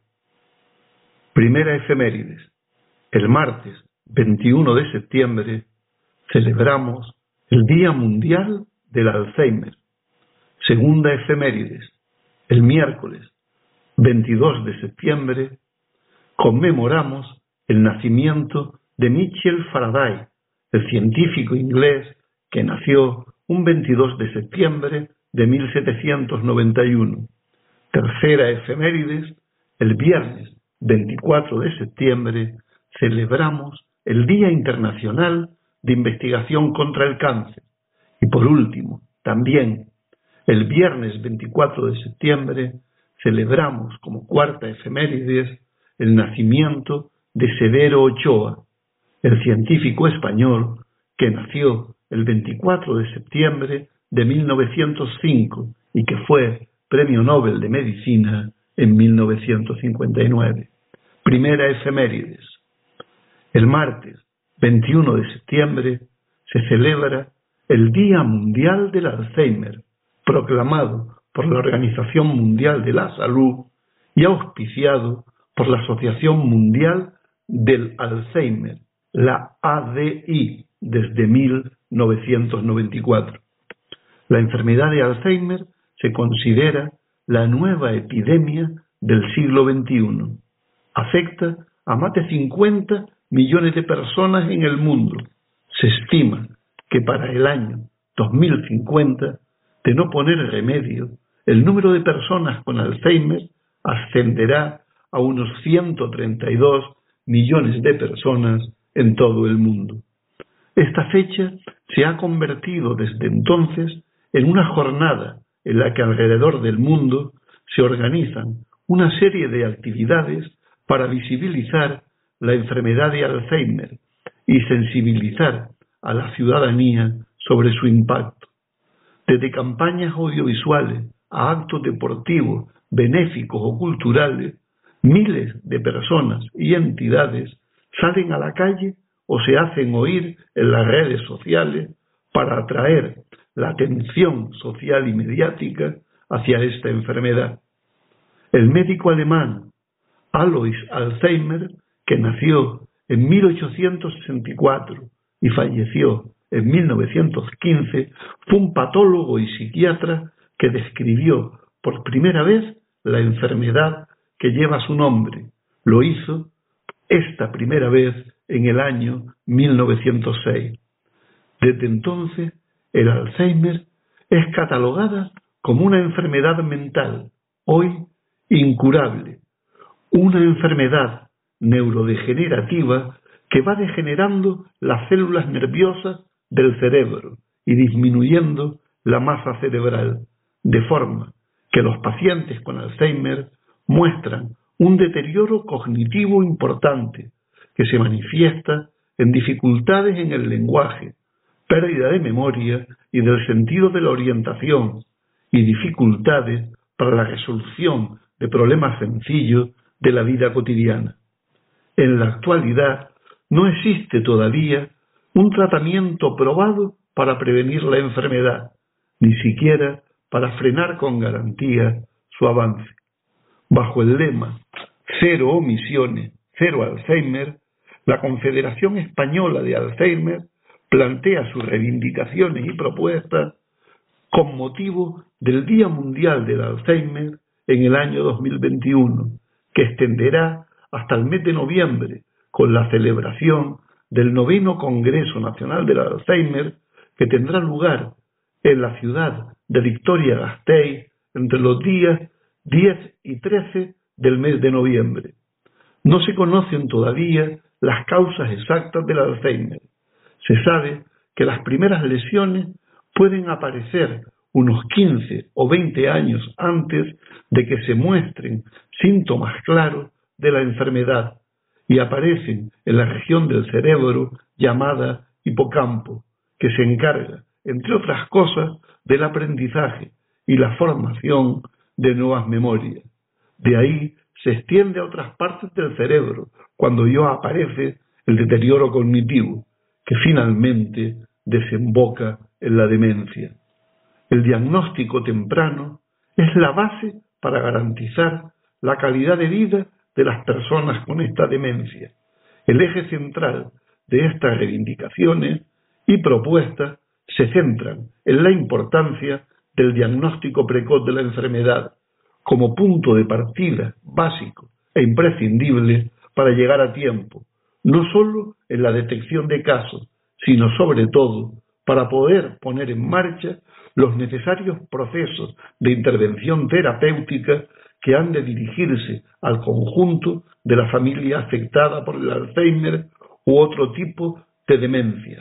Primera efemérides. El martes veintiuno de septiembre celebramos el Día Mundial del Alzheimer. Segunda efemérides. El miércoles veintidós de septiembre conmemoramos el nacimiento de Michel Faraday, el científico inglés que nació un veintidós de septiembre de mil setecientos noventa y uno. Tercera efemérides. El viernes veinticuatro de septiembre celebramos el Día Internacional de Investigación contra el Cáncer. Y por último, también el viernes veinticuatro de septiembre celebramos como cuarta efemérides el nacimiento de Severo Ochoa, el científico español que nació el veinticuatro de septiembre de mil novecientos cinco y que fue Premio Nobel de Medicina en mil novecientos cincuenta y nueve. Primera efemérides. El martes veintiuno de septiembre se celebra el Día Mundial del Alzheimer, proclamado por la Organización Mundial de la Salud y auspiciado por la Asociación Mundial del Alzheimer, la A D I, desde mil novecientos noventa y cuatro. La enfermedad de Alzheimer se considera la nueva epidemia del siglo veintiuno. Afecta a más de cincuenta millones de personas en el mundo. Se estima que para el año dos mil cincuenta, de no poner remedio, el número de personas con Alzheimer ascenderá a unos ciento treinta y dos millones de personas en todo el mundo. Esta fecha se ha convertido desde entonces en una jornada en la que alrededor del mundo se organizan una serie de actividades para visibilizar la enfermedad de Alzheimer y sensibilizar a la ciudadanía sobre su impacto. Desde campañas audiovisuales a actos deportivos, benéficos o culturales, miles de personas y entidades salen a la calle o se hacen oír en las redes sociales para atraer la atención social y mediática hacia esta enfermedad. El médico alemán Alois Alzheimer, que nació en mil ochocientos sesenta y cuatro y falleció en mil novecientos quince, fue un patólogo y psiquiatra que describió por primera vez la enfermedad que lleva su nombre. Lo hizo esta primera vez en el año mil novecientos seis. Desde entonces, el Alzheimer es catalogada como una enfermedad mental, hoy incurable, una enfermedad neurodegenerativa que va degenerando las células nerviosas del cerebro y disminuyendo la masa cerebral, de forma que los pacientes con Alzheimer muestran un deterioro cognitivo importante que se manifiesta en dificultades en el lenguaje, pérdida de memoria y del sentido de la orientación, y dificultades para la resolución de problemas sencillos de la vida cotidiana. En la actualidad no existe todavía un tratamiento probado para prevenir la enfermedad, ni siquiera para frenar con garantía su avance. Bajo el lema Cero omisiones, cero Alzheimer, la Confederación Española de Alzheimer plantea sus reivindicaciones y propuestas con motivo del Día Mundial del Alzheimer en el año dos mil veintiuno, que extenderá hasta el mes de noviembre con la celebración del noveno Congreso Nacional del Alzheimer, que tendrá lugar en la ciudad de Vitoria-Gasteiz entre los días diez y trece del mes de noviembre. No se conocen todavía las causas exactas del Alzheimer. Se sabe que las primeras lesiones pueden aparecer unos quince o veinte años antes de que se muestren síntomas claros de la enfermedad y aparecen en la región del cerebro llamada hipocampo, que se encarga, entre otras cosas, del aprendizaje y la formación de nuevas memorias. De ahí se extiende a otras partes del cerebro cuando ya aparece el deterioro cognitivo, que finalmente desemboca en la demencia. El diagnóstico temprano es la base para garantizar la calidad de vida de las personas con esta demencia. El eje central de estas reivindicaciones y propuestas se centran en la importancia del diagnóstico precoz de la enfermedad como punto de partida básico e imprescindible para llegar a tiempo, no solo en la detección de casos, sino sobre todo para poder poner en marcha los necesarios procesos de intervención terapéutica que han de dirigirse al conjunto de la familia afectada por el Alzheimer u otro tipo de demencias.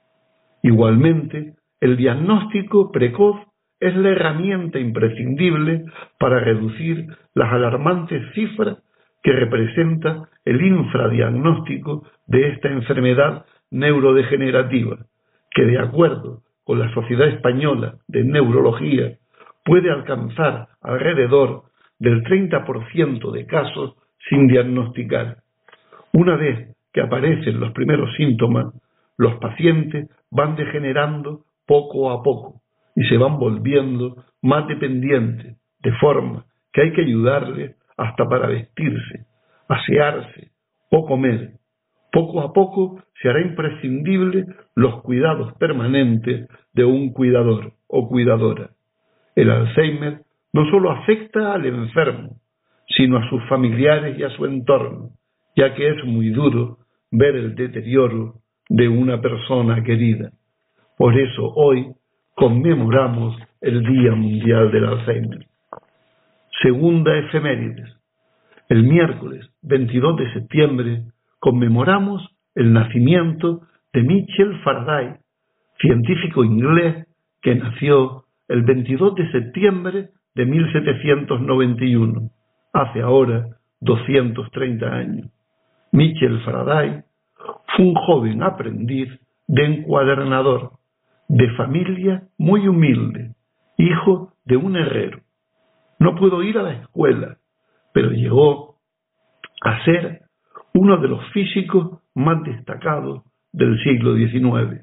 Igualmente, el diagnóstico precoz es la herramienta imprescindible para reducir las alarmantes cifras que representa el infradiagnóstico de esta enfermedad neurodegenerativa, que de acuerdo con la Sociedad Española de Neurología puede alcanzar alrededor del treinta por ciento de casos sin diagnosticar. Una vez que aparecen los primeros síntomas, los pacientes van degenerando poco a poco y se van volviendo más dependientes, de forma que hay que ayudarles hasta para vestirse, asearse o comer. Poco a poco se hará imprescindible los cuidados permanentes de un cuidador o cuidadora. El Alzheimer no solo afecta al enfermo, sino a sus familiares y a su entorno, ya que es muy duro ver el deterioro de una persona querida. Por eso hoy conmemoramos el Día Mundial del Alzheimer. Segunda efemérides. El miércoles veintidós de septiembre conmemoramos el nacimiento de Michel Faraday, científico inglés que nació el veintidós de septiembre de mil setecientos noventa y uno, hace ahora doscientos treinta años. Michel Faraday fue un joven aprendiz de encuadernador, de familia muy humilde, hijo de un herrero. No pudo ir a la escuela, pero llegó a ser uno de los físicos más destacados del siglo diecinueve.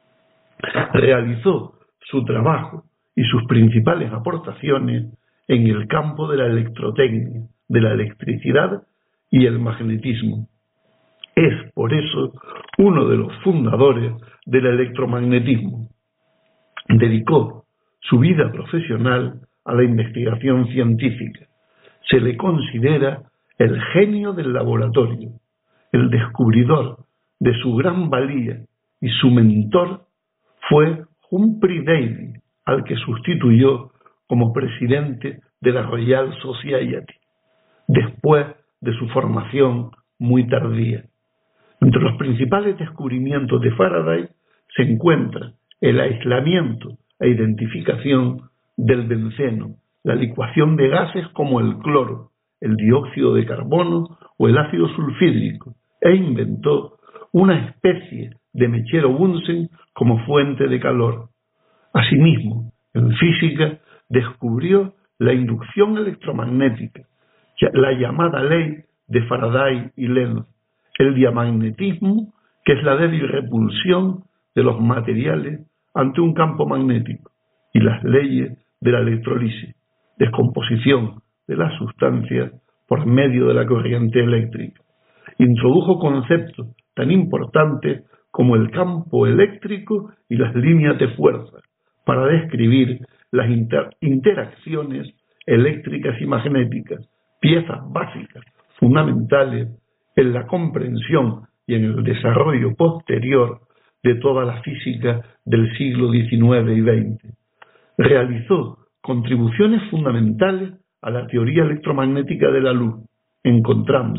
Realizó su trabajo y sus principales aportaciones en el campo de la electrotecnia, de la electricidad y el magnetismo. Es, por eso, uno de los fundadores del electromagnetismo. Dedicó su vida profesional a la investigación científica. Se le considera el genio del laboratorio, el descubridor de su gran valía, y su mentor fue Humphrey Davy, al que sustituyó como presidente de la Royal Society, después de su formación muy tardía. Entre los principales descubrimientos de Faraday se encuentra el aislamiento e identificación del benceno, la licuación de gases como el cloro, el dióxido de carbono o el ácido sulfídrico, e inventó una especie de mechero Bunsen como fuente de calor. Asimismo, en física descubrió la inducción electromagnética, la llamada ley de Faraday y Lenz, el diamagnetismo, que es la débil repulsión de los materiales ante un campo magnético, y las leyes de la electrolisis, descomposición de las sustancias por medio de la corriente eléctrica. Introdujo conceptos tan importantes como el campo eléctrico y las líneas de fuerza para describir las inter- interacciones eléctricas y magnéticas, piezas básicas, fundamentales en la comprensión y en el desarrollo posterior de toda la física del siglo diecinueve y veinte. Realizó contribuciones fundamentales a la teoría electromagnética de la luz, encontrando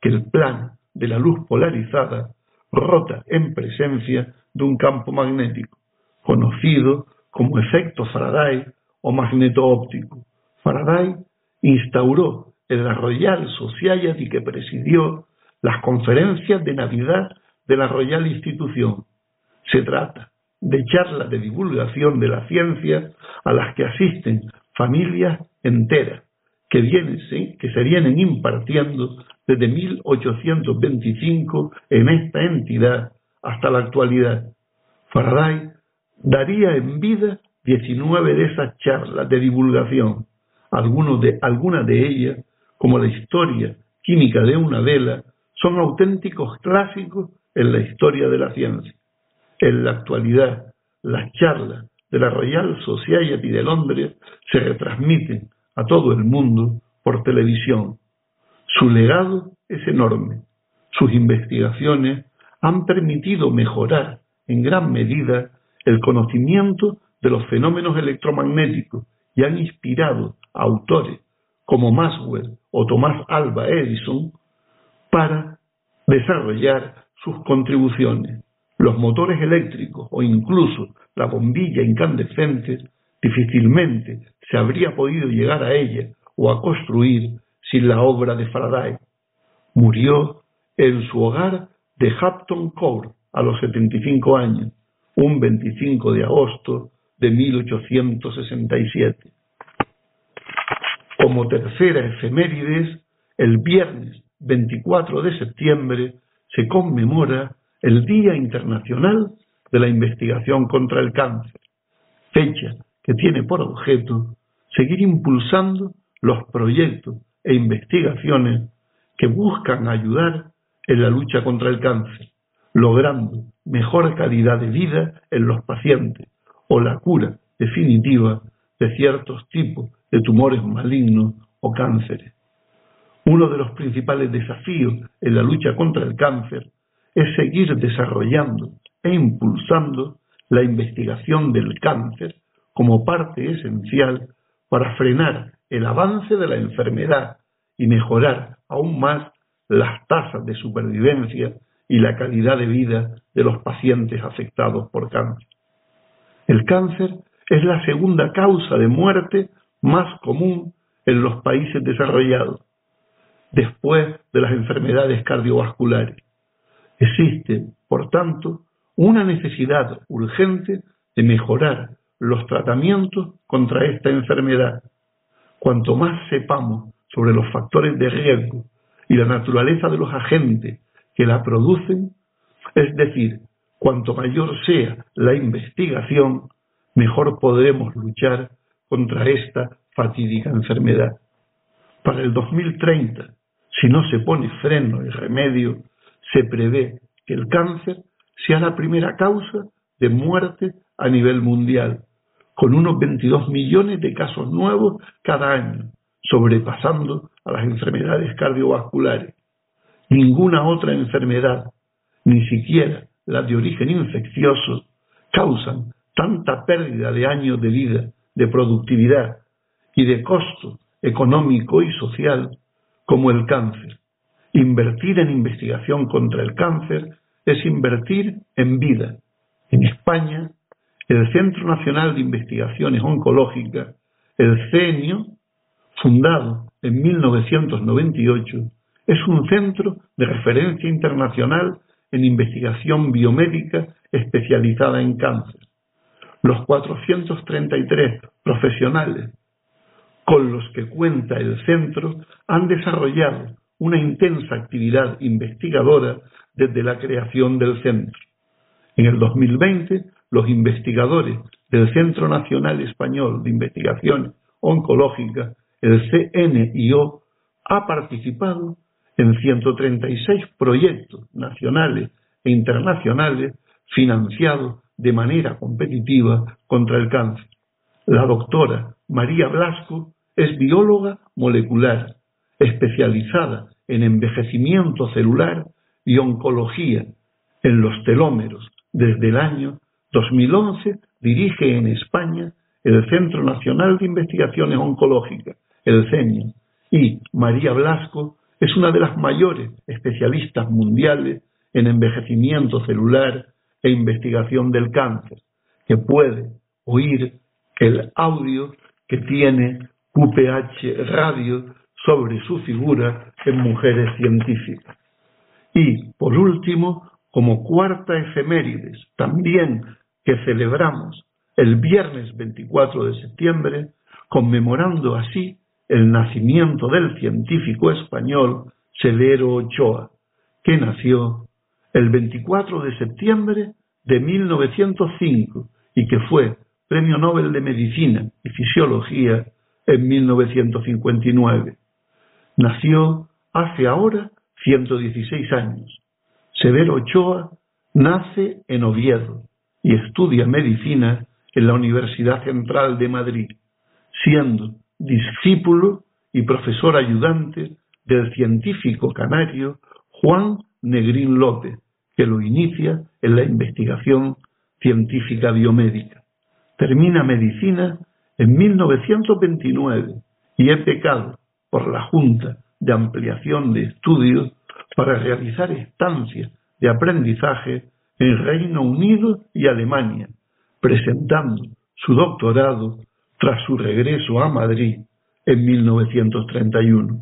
que el plano de la luz polarizada rota en presencia de un campo magnético, conocido como efecto Faraday o magneto óptico. Faraday instauró en la Royal Society, que presidió las conferencias de Navidad de la Royal Institución. Se trata de charlas de divulgación de la ciencia a las que asisten familias enteras que, vienen, que se vienen impartiendo desde mil ochocientos veinticinco en esta entidad hasta la actualidad. Faraday daría en vida diecinueve de esas charlas de divulgación, algunos de, algunas de ellas, como la historia química de una vela, son auténticos clásicos en la historia de la ciencia. En la actualidad, las charlas de la Royal Society de Londres se retransmiten a todo el mundo por televisión. Su legado es enorme. Sus investigaciones han permitido mejorar en gran medida el conocimiento de los fenómenos electromagnéticos y han inspirado a autores como Maxwell o Thomas Alva Edison para desarrollar sus contribuciones. Los motores eléctricos o incluso la bombilla incandescente difícilmente se habría podido llegar a ella o a construir sin la obra de Faraday. Murió en su hogar de Hampton Court a los setenta y cinco años, un veinticinco de agosto de mil ochocientos sesenta y siete. Como tercera efemérides, el viernes veinticuatro de septiembre se conmemora el Día Internacional de la Investigación contra el Cáncer, fecha que tiene por objeto seguir impulsando los proyectos e investigaciones que buscan ayudar en la lucha contra el cáncer, logrando mejor calidad de vida en los pacientes o la cura definitiva de ciertos tipos de tumores malignos o cánceres. Uno de los principales desafíos en la lucha contra el cáncer es seguir desarrollando e impulsando la investigación del cáncer como parte esencial para frenar el avance de la enfermedad y mejorar aún más las tasas de supervivencia y la calidad de vida de los pacientes afectados por cáncer. El cáncer es la segunda causa de muerte más común en los países desarrollados, después de las enfermedades cardiovasculares. Existe, por tanto, una necesidad urgente de mejorar los tratamientos contra esta enfermedad. Cuanto más sepamos sobre los factores de riesgo y la naturaleza de los agentes que la producen, es decir, cuanto mayor sea la investigación, mejor podremos luchar contra esta fatídica enfermedad. Para el dos mil treinta, si no se pone freno y remedio, se prevé que el cáncer sea la primera causa de muerte a nivel mundial, con unos veintidós millones de casos nuevos cada año, sobrepasando a las enfermedades cardiovasculares. Ninguna otra enfermedad, ni siquiera las de origen infeccioso, causan tanta pérdida de años de vida, de productividad y de costo económico y social como el cáncer. Invertir en investigación contra el cáncer es invertir en vida. En España, el Centro Nacional de Investigaciones Oncológicas, el CENIO, fundado en mil novecientos noventa y ocho, es un centro de referencia internacional en investigación biomédica especializada en cáncer. Los cuatrocientos treinta y tres profesionales con los que cuenta el centro han desarrollado una intensa actividad investigadora desde la creación del centro. En el dos mil veinte, los investigadores del Centro Nacional Español de Investigaciones Oncológicas, el C N I O, ha participado en ciento treinta y seis proyectos nacionales e internacionales financiados de manera competitiva contra el cáncer. La doctora María Blasco es bióloga molecular, especializada en envejecimiento celular y oncología en los telómeros. Desde el año dos mil once dirige en España el Centro Nacional de Investigaciones Oncológicas, el CENIO, y María Blasco es una de las mayores especialistas mundiales en envejecimiento celular e investigación del cáncer, que puede oír el audio que tiene Q P H Radio sobre su figura en Mujeres Científicas. Y, por último, como cuarta efemérides, también que celebramos el viernes veinticuatro de septiembre, conmemorando así el nacimiento del científico español Severo Ochoa, que nació el veinticuatro de septiembre de mil novecientos cinco y que fue Premio Nobel de Medicina y Fisiología en mil novecientos cincuenta y nueve. Nació hace ahora ciento dieciséis años. Severo Ochoa nace en Oviedo y estudia medicina en la Universidad Central de Madrid, siendo discípulo y profesor ayudante del científico canario Juan Negrín López, que lo inicia en la investigación científica biomédica. Termina medicina en mil novecientos veintinueve y es becado por la Junta de Ampliación de Estudios para realizar estancias de aprendizaje en Reino Unido y Alemania, presentando su doctorado tras su regreso a Madrid en mil novecientos treinta y uno.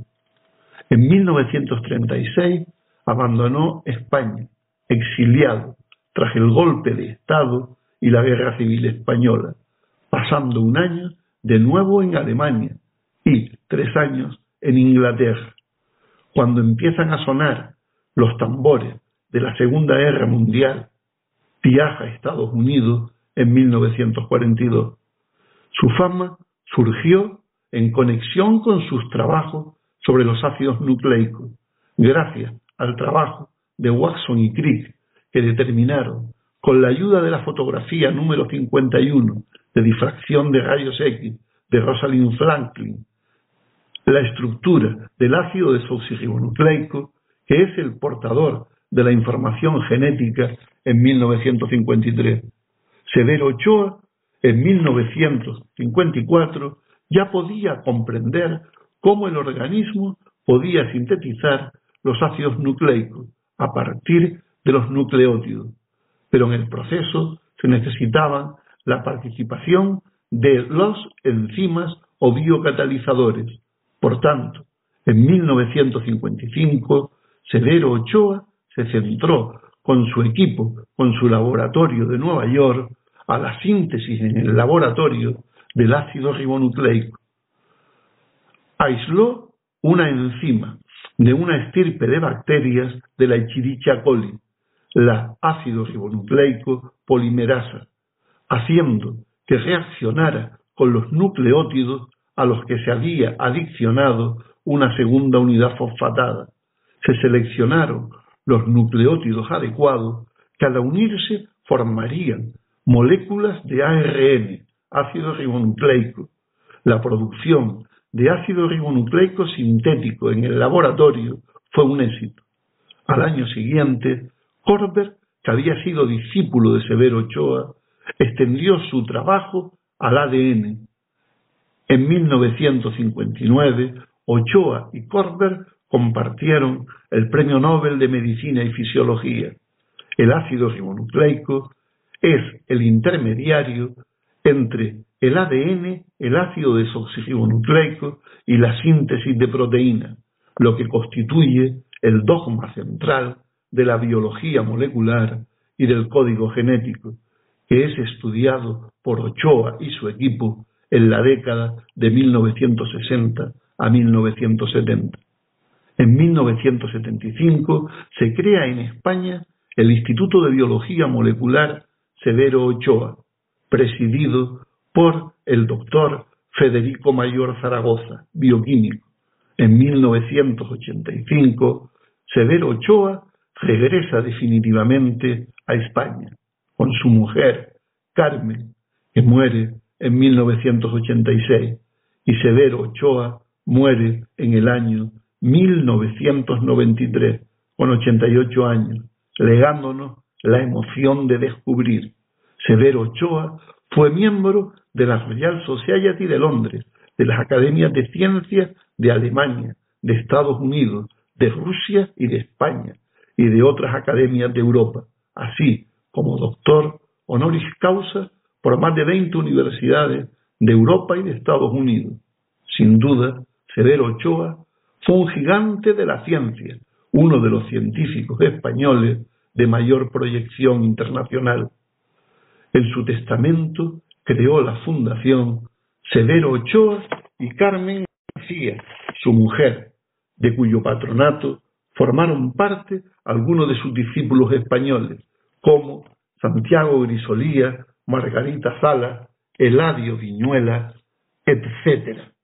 En mil novecientos treinta y seis abandonó España, exiliado tras el golpe de Estado y la Guerra Civil Española, pasando un año de nuevo en Alemania y tres años en Inglaterra. Cuando empiezan a sonar los tambores de la Segunda Guerra Mundial, viaja a Estados Unidos en mil novecientos cuarenta y dos. Su fama surgió en conexión con sus trabajos sobre los ácidos nucleicos, gracias al trabajo de Watson y Crick, que determinaron, con la ayuda de la fotografía número cincuenta y uno de difracción de rayos X de Rosalind Franklin, la estructura del ácido desoxirribonucleico, que es el portador de la información genética en mil novecientos cincuenta y tres. Severo Ochoa, en mil novecientos cincuenta y cuatro, ya podía comprender cómo el organismo podía sintetizar los ácidos nucleicos a partir de los nucleótidos, pero en el proceso se necesitaban la participación de los enzimas o biocatalizadores. Por tanto, en mil novecientos cincuenta y cinco, Severo Ochoa se centró con su equipo, con su laboratorio de Nueva York, a la síntesis en el laboratorio del ácido ribonucleico. Aisló una enzima de una estirpe de bacterias de la Escherichia coli, la ácido ribonucleico polimerasa, haciendo que reaccionara con los nucleótidos a los que se había adicionado una segunda unidad fosfatada. Se seleccionaron los nucleótidos adecuados que al unirse formarían moléculas de A R N, ácido ribonucleico. La producción de ácido ribonucleico sintético en el laboratorio fue un éxito. Al año siguiente, Korbert, que había sido discípulo de Severo Ochoa, extendió su trabajo al A D N. En mil novecientos cincuenta y nueve, Ochoa y Korbert compartieron el Premio Nobel de Medicina y Fisiología. El ácido ribonucleico es el intermediario entre el A D N, el ácido desoxirribonucleico y la síntesis de proteínas, lo que constituye el dogma central de la biología molecular y del código genético, que es estudiado por Ochoa y su equipo en la década de mil novecientos sesenta a mil novecientos setenta. En mil novecientos setenta y cinco se crea en España el Instituto de Biología Molecular Severo Ochoa, presidido por el doctor Federico Mayor Zaragoza, bioquímico. En mil novecientos ochenta y cinco, Severo Ochoa regresa definitivamente a España, con su mujer, Carmen, que muere en mil novecientos ochenta y seis, y Severo Ochoa muere en el año mil novecientos noventa y tres, con ochenta y ocho años, legándonos la emoción de descubrir. Severo Ochoa fue miembro de la Royal Society de Londres, de las Academias de Ciencias de Alemania, de Estados Unidos, de Rusia y de España y de otras academias de Europa, así como doctor honoris causa por más de veinte universidades de Europa y de Estados Unidos. Sin duda, Severo Ochoa fue un gigante de la ciencia, uno de los científicos españoles de mayor proyección internacional. En su testamento creó la Fundación Severo Ochoa y Carmen García, su mujer, de cuyo patronato formaron parte algunos de sus discípulos españoles, como Santiago Grisolía, Margarita Sala, Eladio Viñuela, etcétera.